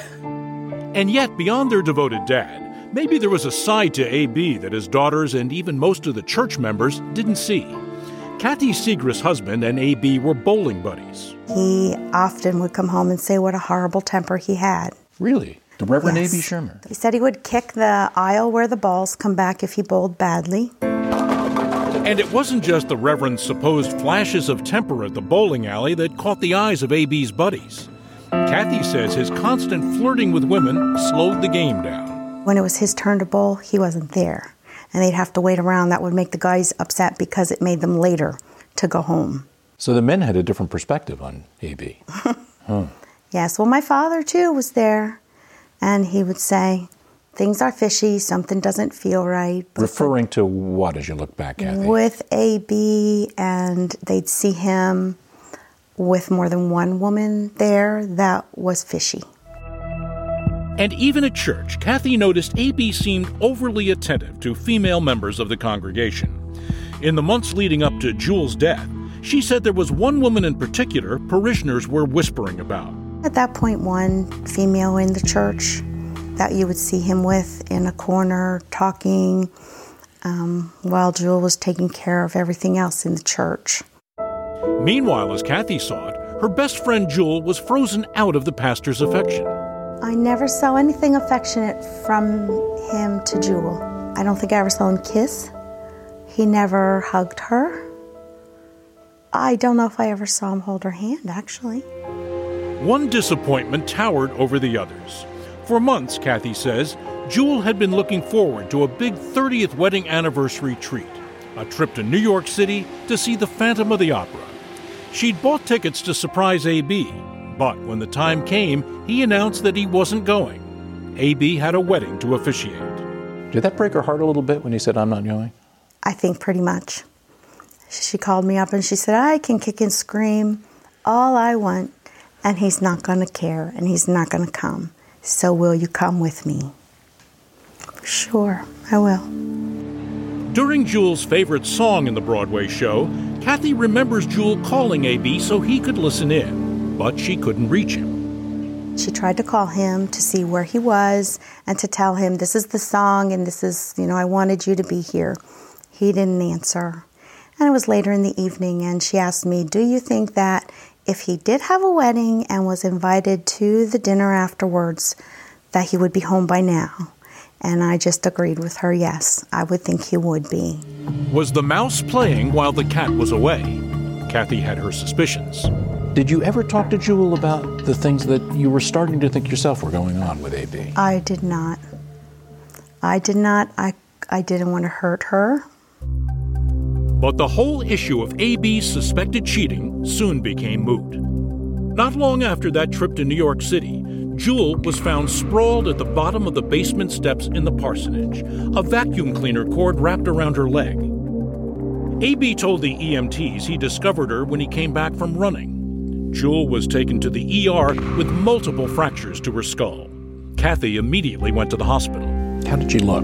And yet, beyond their devoted dad, maybe there was a side to A.B. that his daughters and even most of the church members didn't see. Kathy Segrist's husband and A.B. were bowling buddies. He often would come home and say what a horrible temper he had. Really? The Reverend Yes. A.B. Shermer? He said he would kick the aisle where the balls come back if he bowled badly. And it wasn't just the Reverend's supposed flashes of temper at the bowling alley that caught the eyes of A.B.'s buddies. Kathy says his constant flirting with women slowed the game down. When it was his turn to bowl, he wasn't there. And they'd have to wait around. That would make the guys upset because it made them later to go home. So the men had a different perspective on A.B. Huh. Yes, well, my father, too, was there. And he would say, things are fishy, something doesn't feel right. Referring to what as you look back, Kathy? With A.B., and they'd see him with more than one woman there, that was fishy. And even at church, Kathy noticed A.B. seemed overly attentive to female members of the congregation. In the months leading up to Jewel's death, she said there was one woman in particular parishioners were whispering about. At that point, one female in the church that you would see him with in a corner talking while Jewel was taking care of everything else in the church. Meanwhile, as Kathy saw it, her best friend Jewel was frozen out of the pastor's affection. I never saw anything affectionate from him to Jewel. I don't think I ever saw him kiss. He never hugged her. I don't know if I ever saw him hold her hand, actually. One disappointment towered over the others. For months, Kathy says, Jewel had been looking forward to a big 30th wedding anniversary treat, a trip to New York City to see the Phantom of the Opera. She'd bought tickets to surprise A.B., but when the time came, he announced that he wasn't going. A.B. had a wedding to officiate. Did that break her heart a little bit when he said, I'm not going? I think pretty much. She called me up and she said, I can kick and scream all I want, and he's not going to care, and he's not going to come. So will you come with me? Sure, I will. During Jewel's favorite song in the Broadway show, Kathy remembers Jewel calling A.B. so he could listen in, but she couldn't reach him. She tried to call him to see where he was and to tell him, this is the song and this is, I wanted you to be here. He didn't answer. And it was later in the evening, and she asked me, do you think that if he did have a wedding and was invited to the dinner afterwards, that he would be home by now? And I just agreed with her, yes, I would think he would be. Was the mouse playing while the cat was away? Kathy had her suspicions. Did you ever talk to Jewel about the things that you were starting to think yourself were going on with A.B.? I did not. I didn't want to hurt her. But the whole issue of A.B.'s suspected cheating soon became moot. Not long after that trip to New York City, Jewel was found sprawled at the bottom of the basement steps in the parsonage, a vacuum cleaner cord wrapped around her leg. A.B. told the EMTs he discovered her when he came back from running. Jewel was taken to the ER with multiple fractures to her skull. Kathy immediately went to the hospital. How did she look?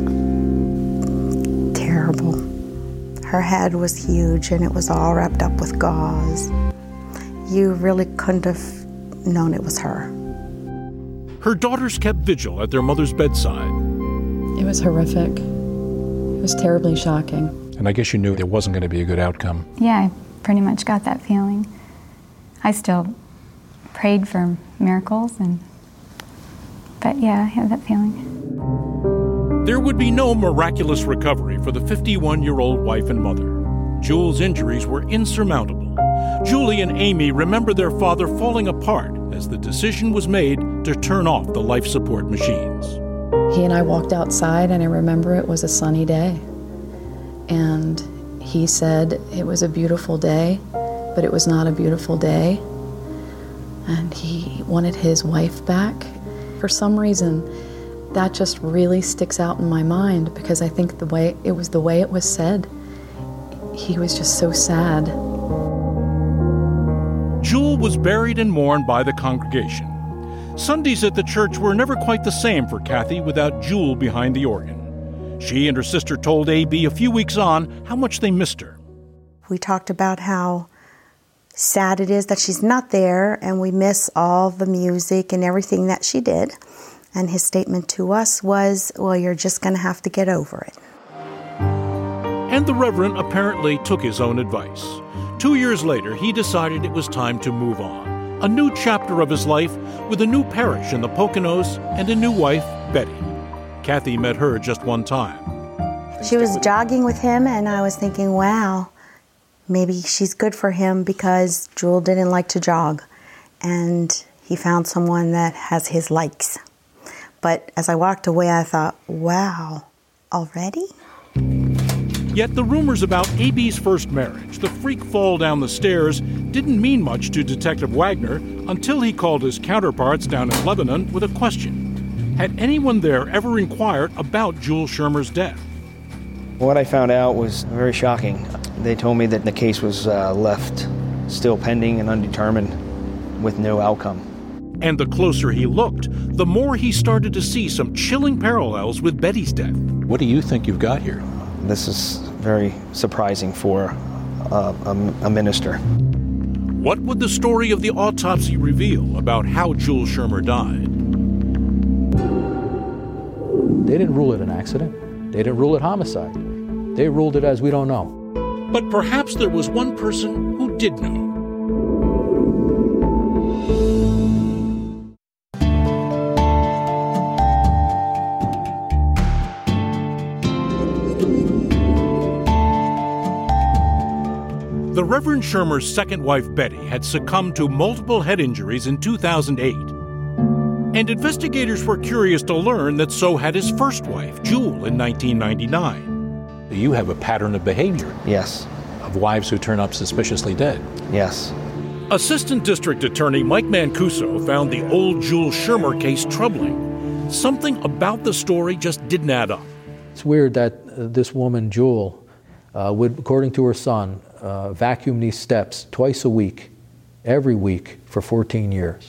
Terrible. Her head was huge and it was all wrapped up with gauze. You really couldn't have known it was her. Her daughters kept vigil at their mother's bedside. It was horrific. It was terribly shocking. And I guess you knew there wasn't going to be a good outcome. Yeah, I pretty much got that feeling. I still prayed for miracles, but yeah, I had that feeling. There would be no miraculous recovery for the 51-year-old wife and mother. Jules' injuries were insurmountable. Julie and Amy remember their father falling apart as the decision was made to turn off the life support machines. He and I walked outside, and I remember it was a sunny day. And he said it was a beautiful day, but it was not a beautiful day. And he wanted his wife back. For some reason, that just really sticks out in my mind, because I think the way it was said, he was just so sad. Jewel was buried and mourned by the congregation. Sundays at the church were never quite the same for Kathy without Jewel behind the organ. She and her sister told A.B. a few weeks on how much they missed her. We talked about how sad it is that she's not there, and we miss all the music and everything that she did. And his statement to us was, well, you're just going to have to get over it. And the Reverend apparently took his own advice. 2 years later, he decided it was time to move on. A new chapter of his life with a new parish in the Poconos and a new wife, Betty. Kathy met her just one time. She was jogging with him, and I was thinking, wow, maybe she's good for him, because Jewel didn't like to jog. And he found someone that has his likes. But as I walked away, I thought, wow, already? Yet the rumors about A.B.'s first marriage, the freak fall down the stairs, didn't mean much to Detective Wagner until he called his counterparts down in Lebanon with a question. Had anyone there ever inquired about Jewel Schirmer's death? What I found out was very shocking. They told me that the case was left still pending and undetermined with no outcome. And the closer he looked, the more he started to see some chilling parallels with Betty's death. What do you think you've got here? This is very surprising for a minister. What would the story of the autopsy reveal about how Jewel Schirmer died? They didn't rule it an accident. They didn't rule it homicide. They ruled it as we don't know. But perhaps there was one person who did know. The Reverend Schirmer's second wife, Betty, had succumbed to multiple head injuries in 2008. And investigators were curious to learn that so had his first wife, Jewel, in 1999. You have a pattern of behavior. Yes. Of wives who turn up suspiciously dead. Yes. Assistant District Attorney Mike Mancuso found the old Jewel Schirmer case troubling. Something about the story just didn't add up. It's weird that this woman, Jewel, would, according to her son, vacuum these steps twice a week, every week, for 14 years.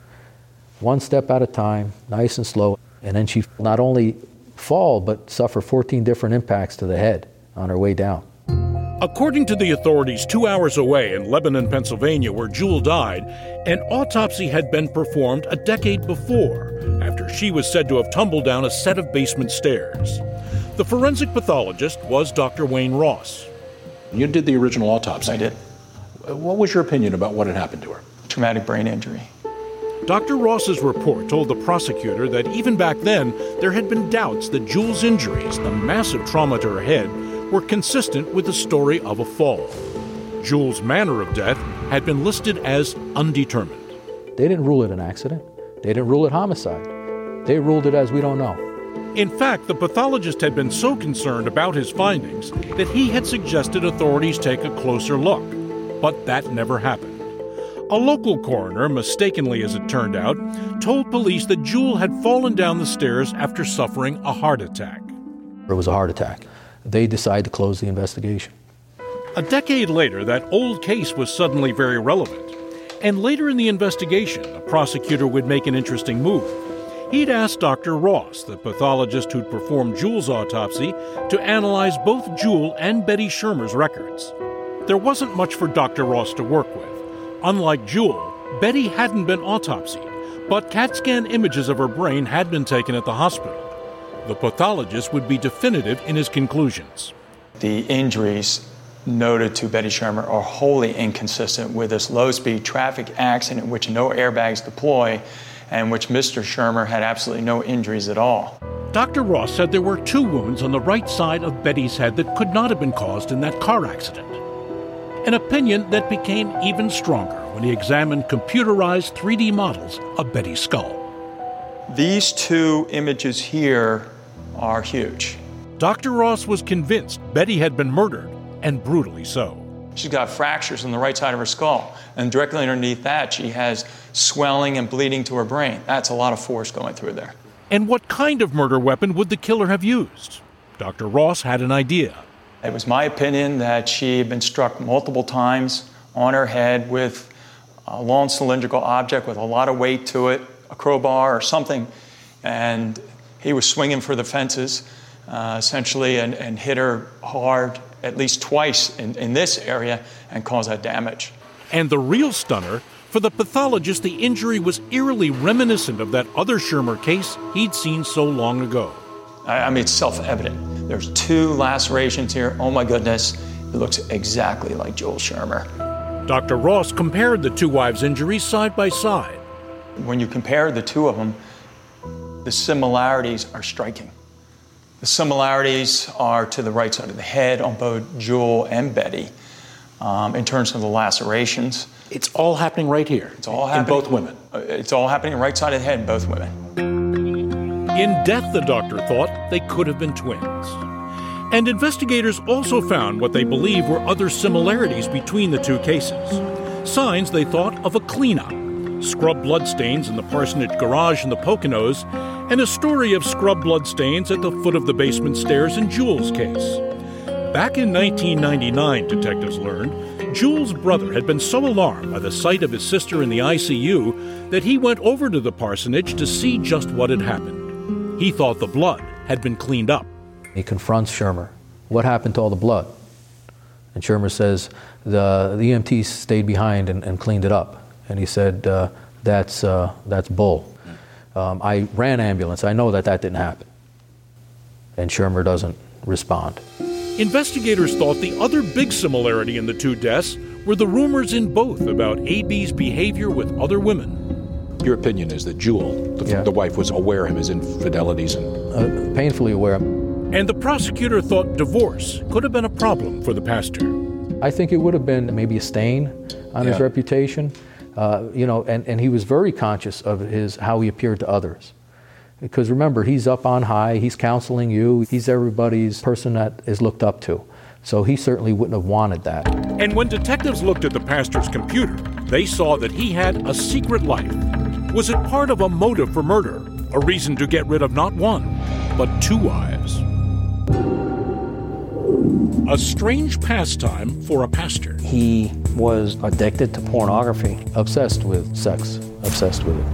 One step at a time, nice and slow. And then she not only fall, but suffer 14 different impacts to the head on her way down. According to the authorities 2 hours away in Lebanon, Pennsylvania, where Jewel died, an autopsy had been performed a decade before, after she was said to have tumbled down a set of basement stairs. The forensic pathologist was Dr. Wayne Ross. You did the original autopsy. I did. What was your opinion about what had happened to her? Traumatic brain injury. Dr. Ross's report told the prosecutor that even back then, there had been doubts that Jewel's injuries, the massive trauma to her head, were consistent with the story of a fall. Jewel's manner of death had been listed as undetermined. They didn't rule it an accident. They didn't rule it homicide. They ruled it as we don't know. In fact, the pathologist had been so concerned about his findings that he had suggested authorities take a closer look. But that never happened. A local coroner, mistakenly as it turned out, told police that Jewel had fallen down the stairs after suffering a heart attack. It was a heart attack. They decided to close the investigation. A decade later, that old case was suddenly very relevant. And later in the investigation, the prosecutor would make an interesting move. He'd asked Dr. Ross, the pathologist who'd performed Jewel's autopsy, to analyze both Jewel and Betty Schirmer's records. There wasn't much for Dr. Ross to work with. Unlike Jewel, Betty hadn't been autopsied, but CAT scan images of her brain had been taken at the hospital. The pathologist would be definitive in his conclusions. The injuries noted to Betty Schirmer are wholly inconsistent with this low-speed traffic accident in which no airbags deploy and which Mr. Schirmer had absolutely no injuries at all. Dr. Ross said there were 2 wounds on the right side of Betty's head that could not have been caused in that car accident. An opinion that became even stronger when he examined computerized 3D models of Betty's skull. These 2 images here are huge. Dr. Ross was convinced Betty had been murdered, and brutally so. She's got fractures on the right side of her skull, and directly underneath that she has swelling and bleeding to her brain. That's a lot of force going through there. And what kind of murder weapon would the killer have used? Dr. Ross had an idea. It was my opinion that she had been struck multiple times on her head with a long cylindrical object with a lot of weight to it, a crowbar or something, and he was swinging for the fences, essentially, and hit her hard at least twice in this area and caused that damage. And the real stunner, for the pathologist, the injury was eerily reminiscent of that other Schirmer case he'd seen so long ago. I mean, it's self-evident. There's 2 lacerations here. Oh my goodness, it looks exactly like Joel Schirmer. Dr. Ross compared the 2 wives' injuries side by side. When you compare the 2 of them, the similarities are striking. The similarities are to the right side of the head on both Jewel and Betty in terms of the lacerations. It's all happening right here. It's all happening in both women. It's all happening right side of the head in both women. In death, the doctor thought they could have been twins. And investigators also found what they believe were other similarities between the 2 cases. Signs they thought of a cleanup. Scrub bloodstains in the parsonage garage in the Poconos, and a story of scrub bloodstains at the foot of the basement stairs in Jewel's case. Back in 1999, detectives learned, Jewel's brother had been so alarmed by the sight of his sister in the ICU that he went over to the parsonage to see just what had happened. He thought the blood had been cleaned up. He confronts Schirmer. What happened to all the blood? And Schirmer says, the EMTs stayed behind and cleaned it up. And he said, that's bull. I ran ambulance. I know that didn't happen. And Schirmer doesn't respond. Investigators thought the other big similarity in the 2 deaths were the rumors in both about A.B.'s behavior with other women. Your opinion is that Jewel, the wife, was aware of his infidelities and... painfully aware. And the prosecutor thought divorce could have been a problem for the pastor. I think it would have been maybe a stain on his reputation. And he was very conscious of how he appeared to others. Because remember, he's up on high, he's counseling you, he's everybody's person that is looked up to. So he certainly wouldn't have wanted that. And when detectives looked at the pastor's computer, they saw that he had a secret life. Was it part of a motive for murder? A reason to get rid of not 1, but 2 wives? A strange pastime for a pastor. He was addicted to pornography. Obsessed with sex. Obsessed with it.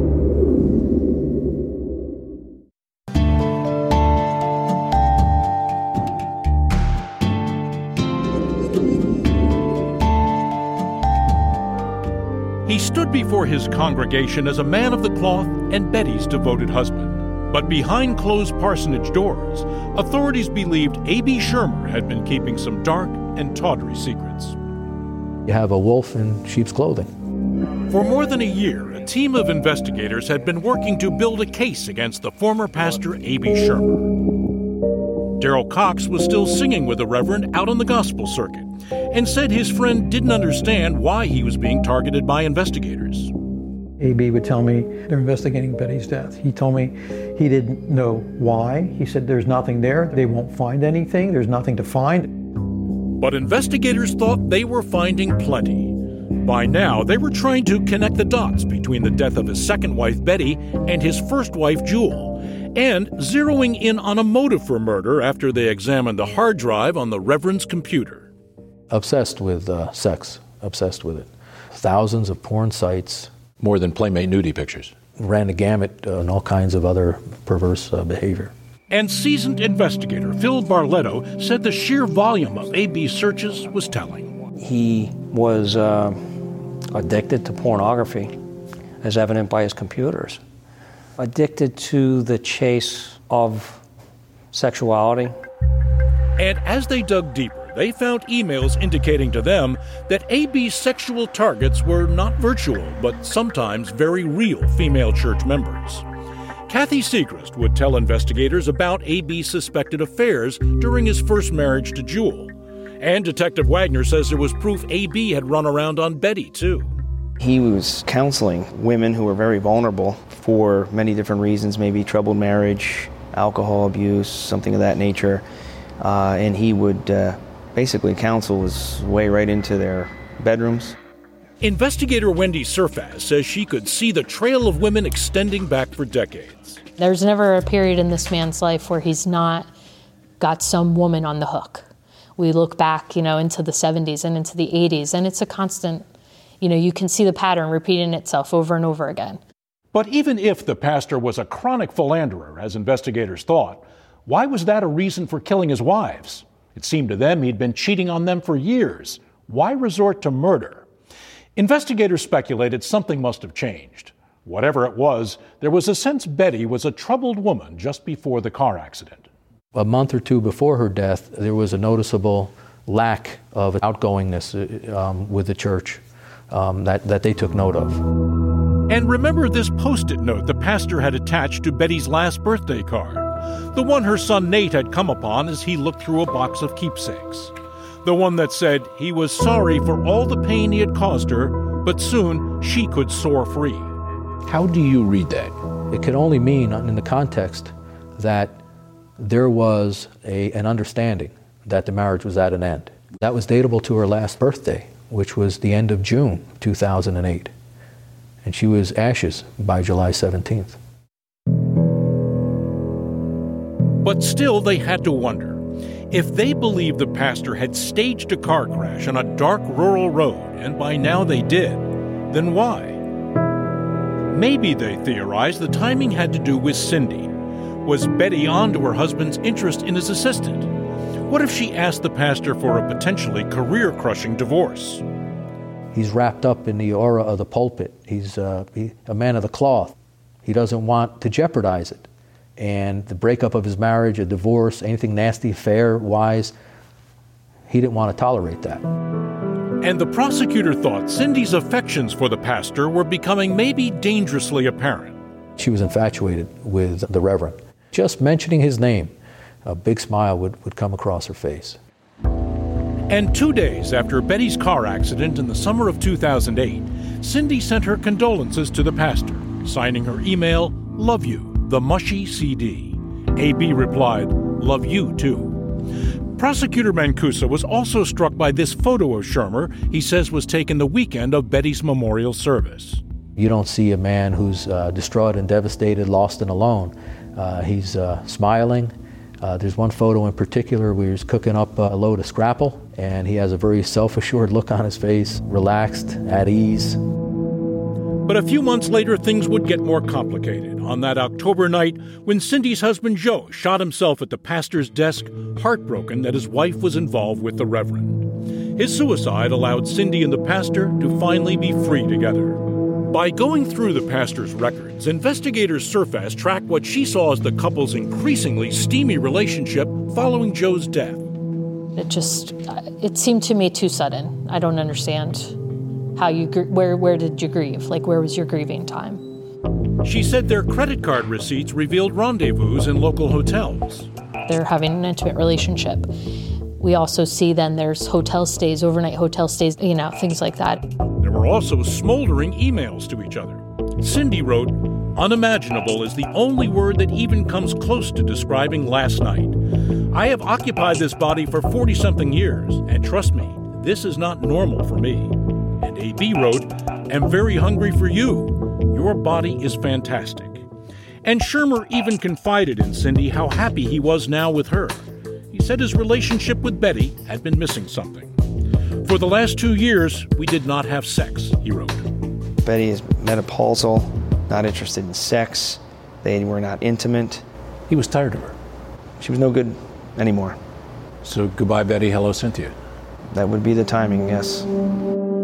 He stood before his congregation as a man of the cloth and Betty's devoted husband. But behind closed parsonage doors, authorities believed A.B. Schirmer had been keeping some dark and tawdry secrets. You have a wolf in sheep's clothing. For more than a year, a team of investigators had been working to build a case against the former pastor A.B. Schirmer. Darrell Cox was still singing with the Reverend out on the gospel circuit and said his friend didn't understand why he was being targeted by investigators. A.B. would tell me they're investigating Betty's death. He told me he didn't know why. He said there's nothing there. They won't find anything. There's nothing to find. But investigators thought they were finding plenty. By now, they were trying to connect the dots between the death of his second wife, Betty, and his first wife, Jewel, and zeroing in on a motive for murder after they examined the hard drive on the Reverend's computer. Obsessed with sex. Obsessed with it. Thousands of porn sites. More than Playmate nudie pictures. Ran the gamut on all kinds of other perverse behavior. And seasoned investigator Phil Barletto said the sheer volume of A.B.'s searches was telling. He was addicted to pornography, as evident by his computers, addicted to the chase of sexuality. And as they dug deeper, they found emails indicating to them that AB's sexual targets were not virtual, but sometimes very real female church members. Kathy Segrist would tell investigators about AB's suspected affairs during his first marriage to Jewel. And Detective Wagner says there was proof AB had run around on Betty, too. He was counseling women who were very vulnerable for many different reasons, maybe troubled marriage, alcohol abuse, something of that nature. And he would basically counsel his way right into their bedrooms. Investigator Wendy Surfaz says she could see the trail of women extending back for decades. There's never a period in this man's life where he's not got some woman on the hook. We look back, into the 70s and into the 80s, and it's a constant, you can see the pattern repeating itself over and over again. But even if the pastor was a chronic philanderer, as investigators thought, why was that a reason for killing his wives? It seemed to them he'd been cheating on them for years. Why resort to murder? Investigators speculated something must have changed. Whatever it was, there was a sense Betty was a troubled woman just before the car accident. A month or two before her death, there was a noticeable lack of outgoingness with the church that they took note of. And remember this Post-it note the pastor had attached to Betty's last birthday card, the one her son Nate had come upon as he looked through a box of keepsakes, the one that said he was sorry for all the pain he had caused her, but soon she could soar free. How do you read that? It could only mean, in the context, that there was an understanding that the marriage was at an end. That was datable to her last birthday, which was the end of June 2008. And she was ashes by July 17th. But still, they had to wonder. If they believed the pastor had staged a car crash on a dark rural road, and by now they did, then why? Maybe, they theorized, the timing had to do with Cindy. Was Betty on to her husband's interest in his assistant? What if she asked the pastor for a potentially career-crushing divorce? He's wrapped up in the aura of the pulpit. He's a man of the cloth. He doesn't want to jeopardize it. And the breakup of his marriage, a divorce, anything nasty affair-wise, he didn't want to tolerate that. And the prosecutor thought Cindy's affections for the pastor were becoming maybe dangerously apparent. She was infatuated with the Reverend. Just mentioning his name, a big smile would come across her face. And 2 days after Betty's car accident in the summer of 2008, Cindy sent her condolences to the pastor, signing her email, "Love you, the mushy CD." AB replied, "Love you too." Prosecutor Mancusa was also struck by this photo of Shermer he says was taken the weekend of Betty's memorial service. You don't see a man who's distraught and devastated, lost and alone. He's smiling. There's one photo in particular where he's cooking up a load of scrapple, and he has a very self-assured look on his face, relaxed, at ease. But a few months later, things would get more complicated. On that October night, when Cindy's husband Joe shot himself at the pastor's desk, heartbroken that his wife was involved with the Reverend. His suicide allowed Cindy and the pastor to finally be free together. By going through the pastor's records, investigators Surfaz tracked what she saw as the couple's increasingly steamy relationship following Joe's death. It seemed to me too sudden. I don't understand how where did you grieve? Like, where was your grieving time? She said their credit card receipts revealed rendezvous in local hotels. They're having an intimate relationship. We also see then there's hotel stays, overnight hotel stays, things like that. There were also smoldering emails to each other. Cindy wrote, "Unimaginable is the only word that even comes close to describing last night. I have occupied this body for 40-something years, and trust me, this is not normal for me." And AB wrote, "Am very hungry for you. Your body is fantastic." And Shermer even confided in Cindy how happy he was now with her. He said his relationship with Betty had been missing something. "For the last 2 years, we did not have sex," he wrote. Betty is menopausal, not interested in sex. They were not intimate. He was tired of her. She was no good anymore. So goodbye, Betty. Hello, Cynthia. That would be the timing, yes.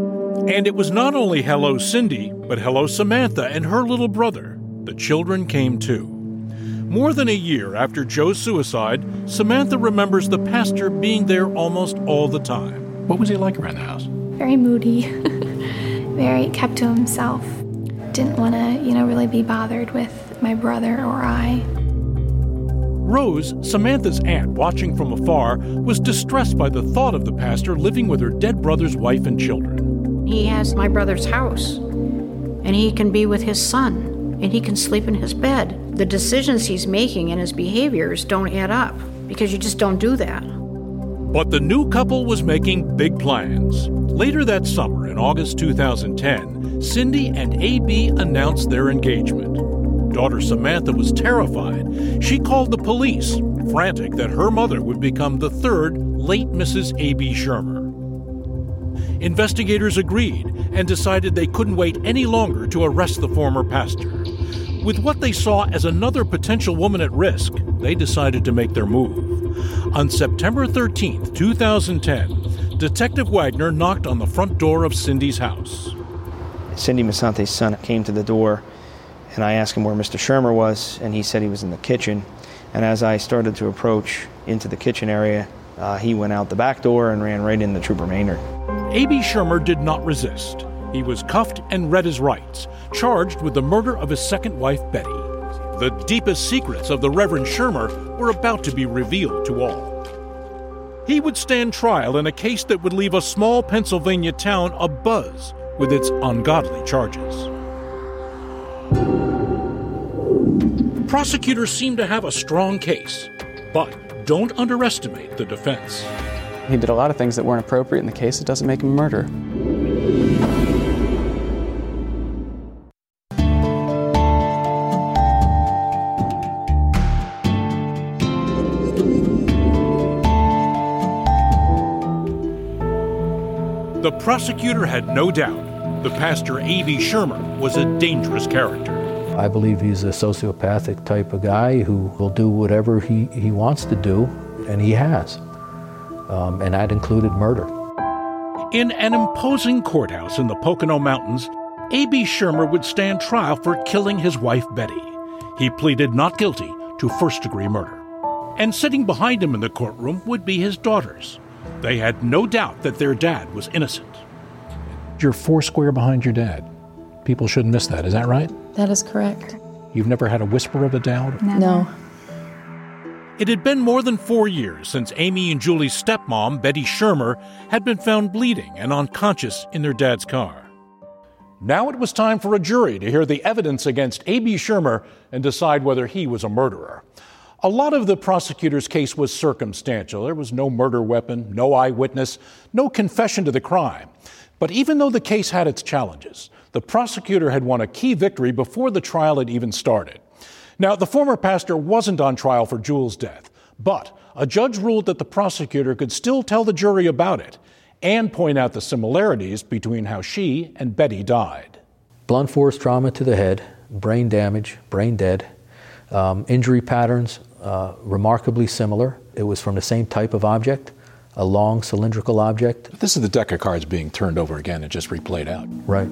And it was not only hello Cindy, but hello Samantha and her little brother. The children came too. More than a year after Joe's suicide, Samantha remembers the pastor being there almost all the time. What was he like around the house? Very moody, very kept to himself. Didn't want to, really be bothered with my brother or I. Rose, Samantha's aunt watching from afar, was distressed by the thought of the pastor living with her dead brother's wife and children. He has my brother's house, and he can be with his son. And he can sleep in his bed. The decisions he's making and his behaviors don't add up because you just don't do that. But the new couple was making big plans. Later that summer, in August 2010, Cindy and A.B. announced their engagement. Daughter Samantha was terrified. She called the police, frantic that her mother would become the third late Mrs. A.B. Schirmer. Investigators agreed and decided they couldn't wait any longer to arrest the former pastor. With what they saw as another potential woman at risk, they decided to make their move. On September 13, 2010, Detective Wagner knocked on the front door of Cindy's house. Cindy Masante's son came to the door, and I asked him where Mr. Schirmer was, and he said he was in the kitchen. And as I started to approach into the kitchen area, he went out the back door and ran right into Trooper Maynard. A.B. Schirmer did not resist. He was cuffed and read his rights, charged with the murder of his second wife, Betty. The deepest secrets of the Reverend Schirmer were about to be revealed to all. He would stand trial in a case that would leave a small Pennsylvania town abuzz with its ungodly charges. Prosecutors seem to have a strong case, but don't underestimate the defense. He did a lot of things that weren't appropriate in the case. It doesn't make him a murderer. The prosecutor had no doubt the pastor A.B. Schirmer was a dangerous character. I believe he's a sociopathic type of guy who will do whatever he wants to do, and he has. And that included murder. In an imposing courthouse in the Pocono Mountains, A.B. Schirmer would stand trial for killing his wife, Betty. He pleaded not guilty to first-degree murder. And sitting behind him in the courtroom would be his daughters. They had no doubt that their dad was innocent. You're foursquare behind your dad. People shouldn't miss that. Is that right? That is correct. You've never had a whisper of a doubt? No. It had been more than 4 years since Amy and Julie's stepmom, Betty Schirmer, had been found bleeding and unconscious in their dad's car. Now it was time for a jury to hear the evidence against A.B. Schirmer and decide whether he was a murderer. A lot of the prosecutor's case was circumstantial. There was no murder weapon, no eyewitness, no confession to the crime. But even though the case had its challenges, the prosecutor had won a key victory before the trial had even started. Now, the former pastor wasn't on trial for Jules' death, but a judge ruled that the prosecutor could still tell the jury about it and point out the similarities between how she and Betty died. Blunt force trauma to the head, brain damage, brain dead, injury patterns remarkably similar. It was from the same type of object, a long cylindrical object. This is the deck of cards being turned over again and just replayed out. Right.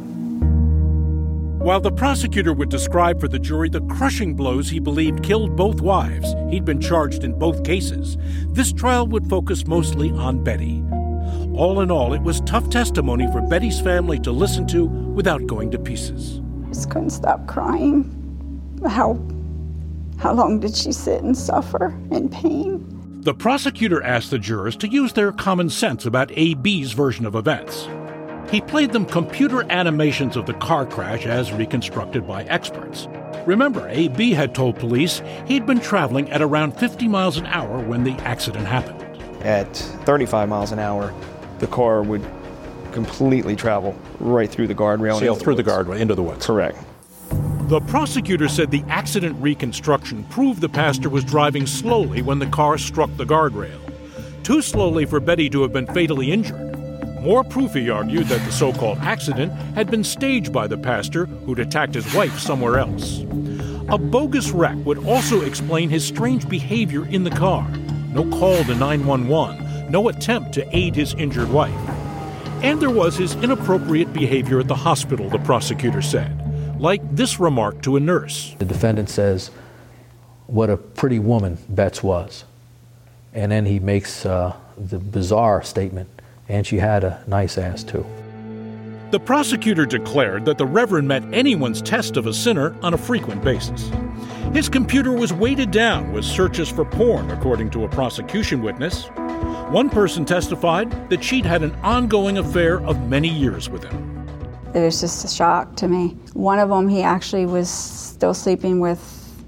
While the prosecutor would describe for the jury the crushing blows he believed killed both wives, he'd been charged in both cases, this trial would focus mostly on Betty. All in all, it was tough testimony for Betty's family to listen to without going to pieces. I just couldn't stop crying. How long did she sit and suffer in pain? The prosecutor asked the jurors to use their common sense about A.B.'s version of events. He played them computer animations of the car crash as reconstructed by experts. Remember, A.B. had told police he'd been traveling at around 50 miles an hour when the accident happened. At 35 miles an hour, the car would completely travel right through the guardrail. Sail through the guardrail into the woods. Correct. The prosecutor said the accident reconstruction proved the pastor was driving slowly when the car struck the guardrail. Too slowly for Betty to have been fatally injured. More proof, he argued, that the so-called accident had been staged by the pastor who'd attacked his wife somewhere else. A bogus wreck would also explain his strange behavior in the car. No call to 911, no attempt to aid his injured wife. And there was his inappropriate behavior at the hospital, the prosecutor said, like this remark to a nurse. The defendant says, "What a pretty woman Betts was." And then he makes the bizarre statement, "And she had a nice ass too." The prosecutor declared that the Reverend met anyone's test of a sinner on a frequent basis. His computer was weighted down with searches for porn, according to a prosecution witness. One person testified that she'd had an ongoing affair of many years with him. It was just a shock to me. One of them he actually was still sleeping with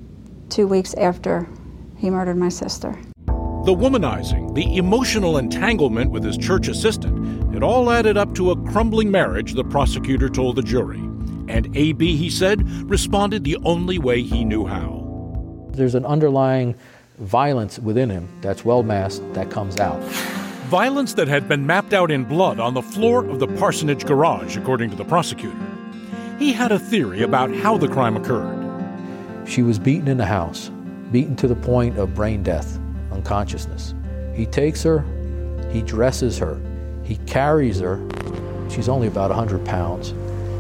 2 weeks after he murdered my sister. The womanizing, the emotional entanglement with his church assistant, it all added up to a crumbling marriage, the prosecutor told the jury. And A.B., he said, responded the only way he knew how. There's an underlying violence within him that's well masked that comes out. Violence that had been mapped out in blood on the floor of the parsonage garage, according to the prosecutor. He had a theory about how the crime occurred. She was beaten in the house, beaten to the point of brain death, unconsciousness. He takes her, he dresses her, he carries her, she's only about 100 pounds,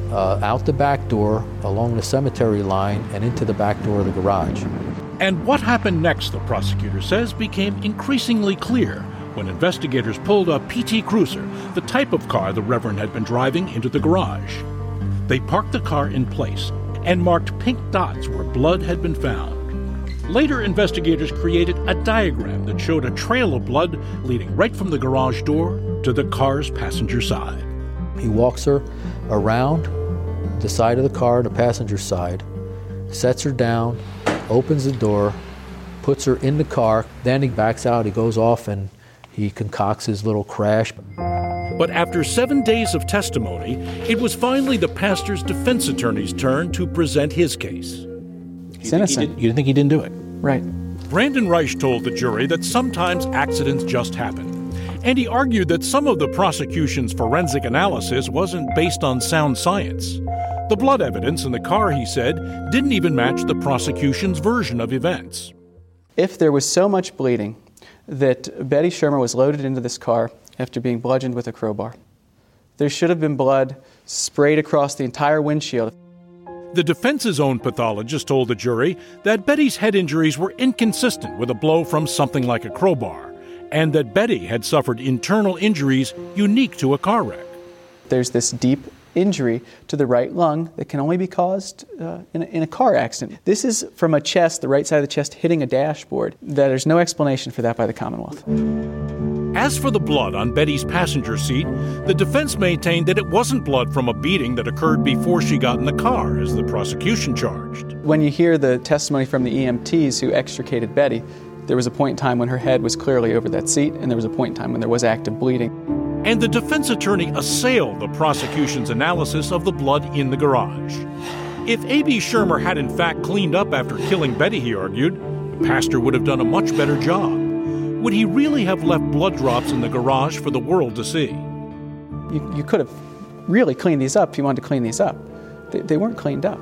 out the back door, along the cemetery line, and into the back door of the garage. And what happened next, the prosecutor says, became increasingly clear when investigators pulled a PT Cruiser, the type of car the Reverend had been driving, into the garage. They parked the car in place and marked pink dots where blood had been found. Later, investigators created a diagram that showed a trail of blood leading right from the garage door to the car's passenger side. He walks her around the side of the car, the passenger side, sets her down, opens the door, puts her in the car, then he backs out, he goes off and he concocts his little crash. But after 7 days of testimony, it was finally the pastor's defense attorney's turn to present his case. He's innocent. You didn't think he didn't do it? Right. Brandon Reich told the jury that sometimes accidents just happen. And he argued that some of the prosecution's forensic analysis wasn't based on sound science. The blood evidence in the car, he said, didn't even match the prosecution's version of events. If there was so much bleeding that Betty Shermer was loaded into this car after being bludgeoned with a crowbar, there should have been blood sprayed across the entire windshield. The defense's own pathologist told the jury that Betty's head injuries were inconsistent with a blow from something like a crowbar, and that Betty had suffered internal injuries unique to a car wreck. There's this deep injury to the right lung that can only be caused in a car accident. This is from a chest, the right side of the chest, hitting a dashboard. There's no explanation for that by the Commonwealth. As for the blood on Betty's passenger seat, the defense maintained that it wasn't blood from a beating that occurred before she got in the car, as the prosecution charged. When you hear the testimony from the EMTs who extricated Betty, there was a point in time when her head was clearly over that seat, and there was a point in time when there was active bleeding. And the defense attorney assailed the prosecution's analysis of the blood in the garage. If A.B. Shermer had in fact cleaned up after killing Betty, he argued, the pastor would have done a much better job. Would he really have left blood drops in the garage for the world to see? You could have really cleaned these up if you wanted to clean these up. They weren't cleaned up.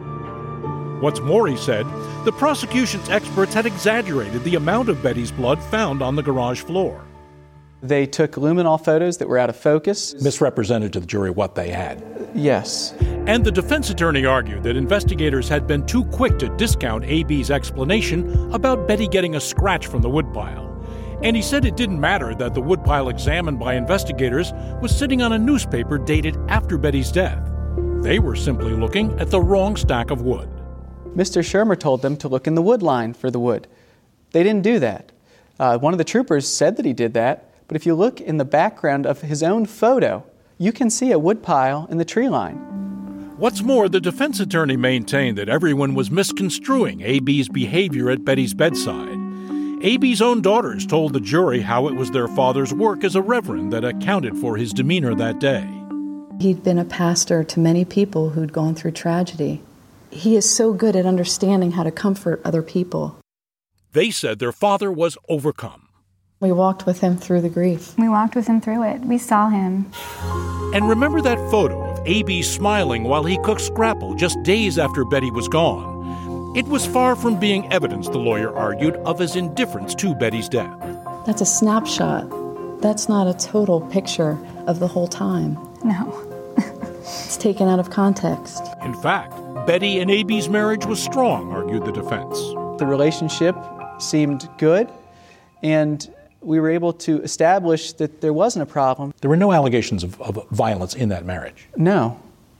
What's more, he said, the prosecution's experts had exaggerated the amount of Betty's blood found on the garage floor. They took luminol photos that were out of focus. Misrepresented to the jury what they had. Yes. And the defense attorney argued that investigators had been too quick to discount A.B.'s explanation about Betty getting a scratch from the woodpile. And he said it didn't matter that the woodpile examined by investigators was sitting on a newspaper dated after Betty's death. They were simply looking at the wrong stack of wood. Mr. Shermer told them to look in the wood line for the wood. They didn't do that. One of the troopers said that he did that, but if you look in the background of his own photo, you can see a woodpile in the tree line. What's more, the defense attorney maintained that everyone was misconstruing A.B.'s behavior at Betty's bedside. A.B.'s own daughters told the jury how it was their father's work as a reverend that accounted for his demeanor that day. He'd been a pastor to many people who'd gone through tragedy. He is so good at understanding how to comfort other people. They said their father was overcome. We walked with him through the grief. We walked with him through it. We saw him. And remember that photo of A.B. smiling while he cooked scrapple just days after Betty was gone? It was far from being evidence, the lawyer argued, of his indifference to Betty's death. That's a snapshot. That's not a total picture of the whole time. No. It's taken out of context. In fact, Betty and A.B.'s marriage was strong, argued the defense. The relationship seemed good, and we were able to establish that there wasn't a problem. There were no allegations of violence in that marriage. No.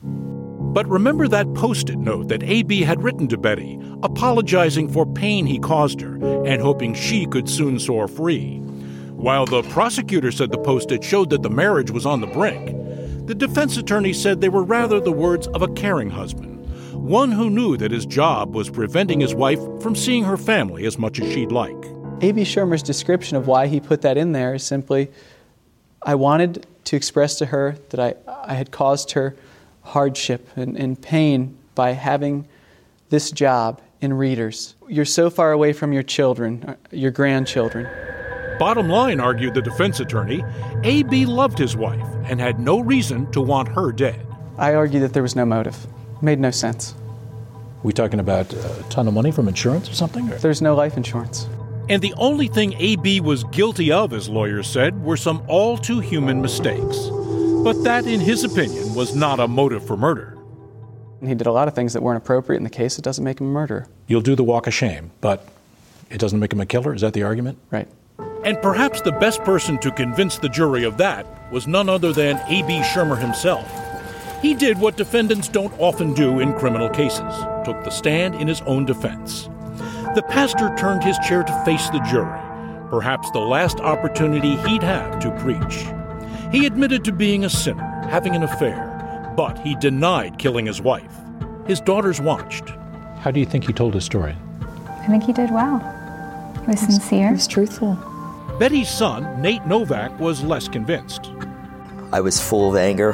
But remember that Post-it note that A.B. had written to Betty, apologizing for pain he caused her and hoping she could soon soar free. While the prosecutor said the Post-it showed that the marriage was on the brink, the defense attorney said they were rather the words of a caring husband, one who knew that his job was preventing his wife from seeing her family as much as she'd like. A.B. Schirmer's description of why he put that in there is simply, I wanted to express to her that I had caused her hardship and pain by having this job in Readers. You're so far away from your children, your grandchildren. Bottom line, argued the defense attorney, A.B. loved his wife and had no reason to want her dead. I argue that there was no motive. It made no sense. We talking about a ton of money from insurance or something? There's no life insurance. And the only thing A.B. was guilty of, as lawyers said, were some all-too-human mistakes. But that, in his opinion, was not a motive for murder. He did a lot of things that weren't appropriate in the case. It doesn't make him a murderer. You'll do the walk of shame, but it doesn't make him a killer? Is that the argument? Right. And perhaps the best person to convince the jury of that was none other than A.B. Schirmer himself. He did what defendants don't often do in criminal cases, took the stand in his own defense. The pastor turned his chair to face the jury, perhaps the last opportunity he'd have to preach. He admitted to being a sinner, having an affair, but he denied killing his wife. His daughters watched. How do you think he told his story? I think he did well. He was sincere. He was truthful. Betty's son, Nate Novak, was less convinced. I was full of anger.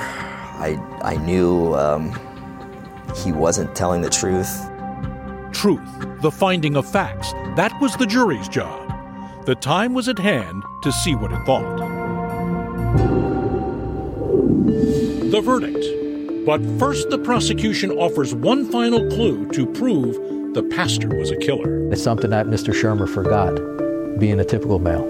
I knew he wasn't telling the truth. Truth, the finding of facts, that was the jury's job. The time was at hand to see what it thought. The verdict. But first, the prosecution offers one final clue to prove the pastor was a killer. It's something that Mr. Schirmer forgot, being a typical male.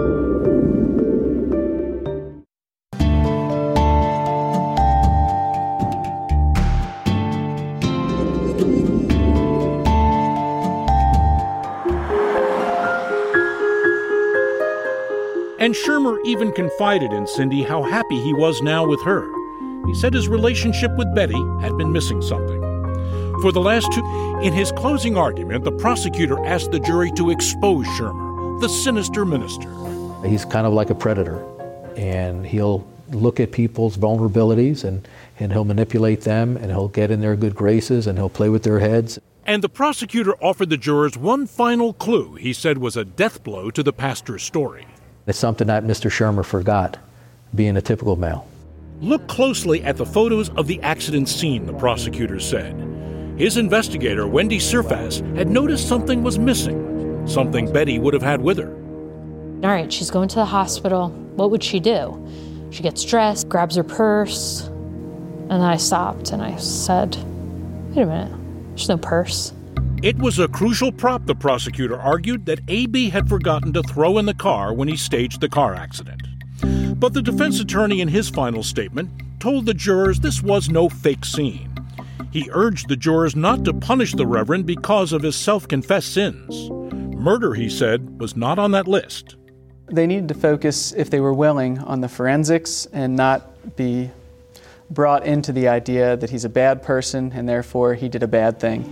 And Schirmer even confided in Cindy how happy he was now with her. He said his relationship with Betty had been missing something. For the last in his closing argument, the prosecutor asked the jury to expose Schirmer, the sinister minister. He's kind of like a predator, and he'll look at people's vulnerabilities and he'll manipulate them, and he'll get in their good graces, and he'll play with their heads. And the prosecutor offered the jurors one final clue he said was a death blow to the pastor's story. It's something that Mr. Schirmer forgot, being a typical male. Look closely at the photos of the accident scene, the prosecutor said. His investigator, Wendy Surfass, had noticed something was missing, something Betty would have had with her. All right, she's going to the hospital. What would she do? She gets dressed, grabs her purse, and then I stopped and I said, wait a minute, there's no purse. It was a crucial prop, the prosecutor argued, that A.B. had forgotten to throw in the car when he staged the car accident. But the defense attorney in his final statement told the jurors this was no fake scene. He urged the jurors not to punish the Reverend because of his self-confessed sins. Murder, he said, was not on that list. They needed to focus, if they were willing, on the forensics and not be brought into the idea that he's a bad person and therefore he did a bad thing.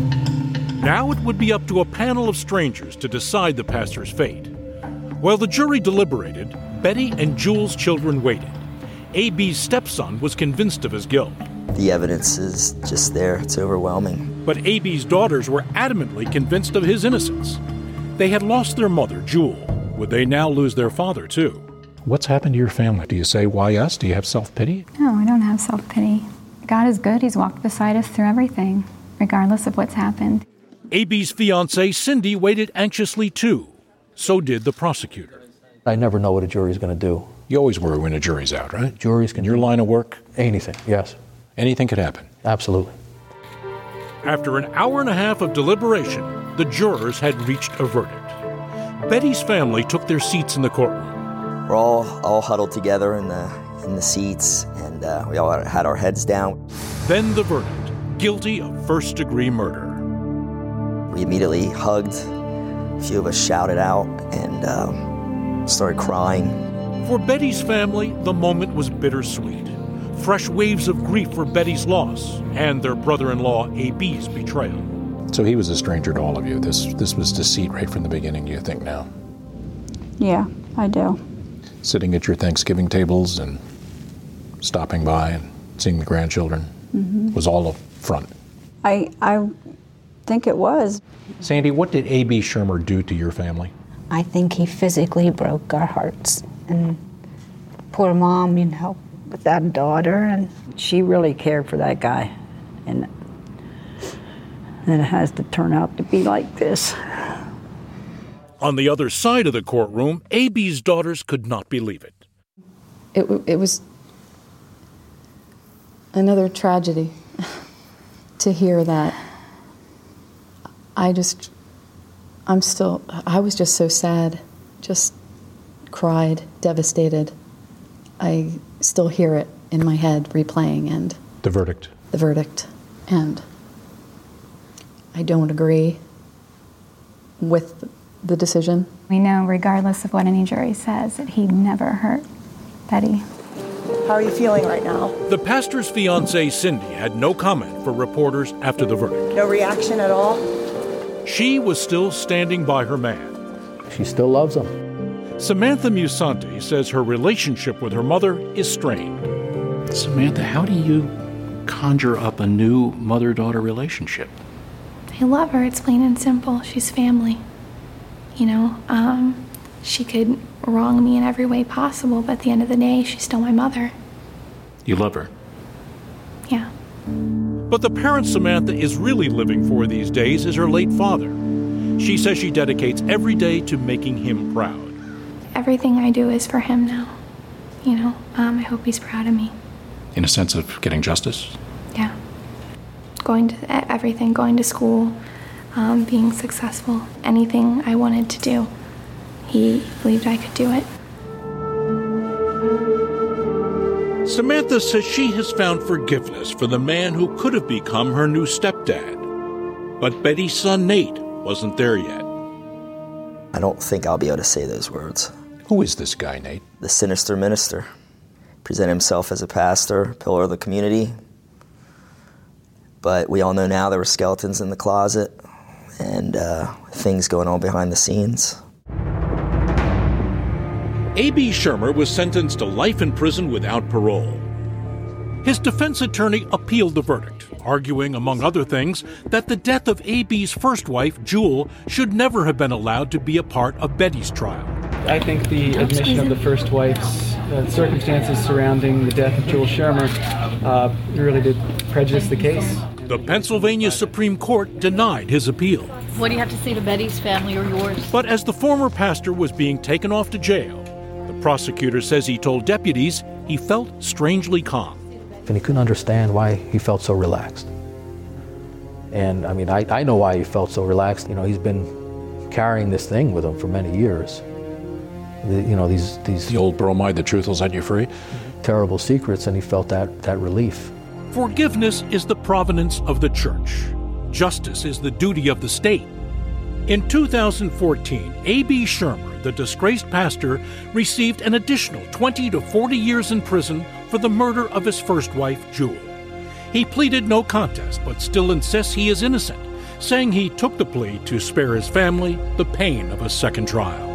Now it would be up to a panel of strangers to decide the pastor's fate. While the jury deliberated, Betty and Jules' children waited. A.B.'s stepson was convinced of his guilt. The evidence is just there. It's overwhelming. But A.B.'s daughters were adamantly convinced of his innocence. They had lost their mother, Jewel. Would they now lose their father, too? What's happened to your family? Do you say, why us? Do you have self-pity? No, I don't have self-pity. God is good. He's walked beside us through everything, regardless of what's happened. A.B.'s fiancée, Cindy, waited anxiously, too. So did the prosecutor. I never know what a jury's going to do. You always worry when a jury's out, right? Juries can... In your line of work? Anything, yes. Anything could happen? Absolutely. After an hour and a half of deliberation, the jurors had reached a verdict. Betty's family took their seats in the courtroom. We're all huddled together in the in the seats, and we all had our heads down. Then the verdict, guilty of first-degree murder. We immediately hugged. A few of us shouted out and started crying. For Betty's family, the moment was bittersweet. Fresh waves of grief for Betty's loss and their brother-in-law AB's betrayal. So he was a stranger to all of you. This was deceit right from the beginning, do you think now? Yeah, I do. Sitting at your Thanksgiving tables and stopping by and seeing the grandchildren was all up front. I think it was. Sandy, what did A.B. Schirmer do to your family? I think he physically broke our hearts. And poor mom, you know, without a daughter. And she really cared for that guy. And then it has to turn out to be like this. On the other side of the courtroom, A.B.'s daughters could not believe it. It was another tragedy to hear that. I was just so sad, just cried, devastated. I still hear it in my head replaying, and the verdict, and I don't agree with the decision. We know, regardless of what any jury says, that he never hurt Betty. How are you feeling right now? The pastor's fiancée, Cindy, had no comment for reporters after the verdict. No reaction at all? She was still standing by her man. She still loves him. Samantha Musante says her relationship with her mother is strained. Samantha, how do you conjure up a new mother-daughter relationship? I love her. It's plain and simple. She's family. You know, she could wrong me in every way possible, but at the end of the day, she's still my mother. You love her? Yeah. But the parent Samantha is really living for these days is her late father. She says she dedicates every day to making him proud. Everything I do is for him now. You know, I hope he's proud of me. In a sense of getting justice? Yeah. Going to everything, going to school, being successful, anything I wanted to do. He believed I could do it. Samantha says she has found forgiveness for the man who could have become her new stepdad. But Betty's son Nate wasn't there yet. I don't think I'll be able to say those words. Who is this guy, Nate? The sinister minister. Present himself as a pastor, pillar of the community. But we all know now there were skeletons in the closet and things going on behind the scenes. A.B. Schirmer was sentenced to life in prison without parole. His defense attorney appealed the verdict, arguing, among other things, that the death of A.B.'s first wife, Jewel, should never have been allowed to be a part of Betty's trial. I think the admission of the first wife's circumstances surrounding the death of Jewel Schirmer really did prejudice the case. The Pennsylvania Supreme Court denied his appeal. What do you have to say to Betty's family or yours? But as the former pastor was being taken off to jail, the prosecutor says he told deputies he felt strangely calm. And he couldn't understand why he felt so relaxed. And I mean, I know why he felt so relaxed. You know, he's been carrying this thing with him for many years. These the old bromide, the truth will set you free. Terrible secrets, and he felt that relief. Forgiveness is the providence of the church. Justice is the duty of the state. In 2014, A.B. Schirmer, the disgraced pastor, received an additional 20 to 40 years in prison for the murder of his first wife, Jewel. He pleaded no contest, but still insists he is innocent, saying he took the plea to spare his family the pain of a second trial.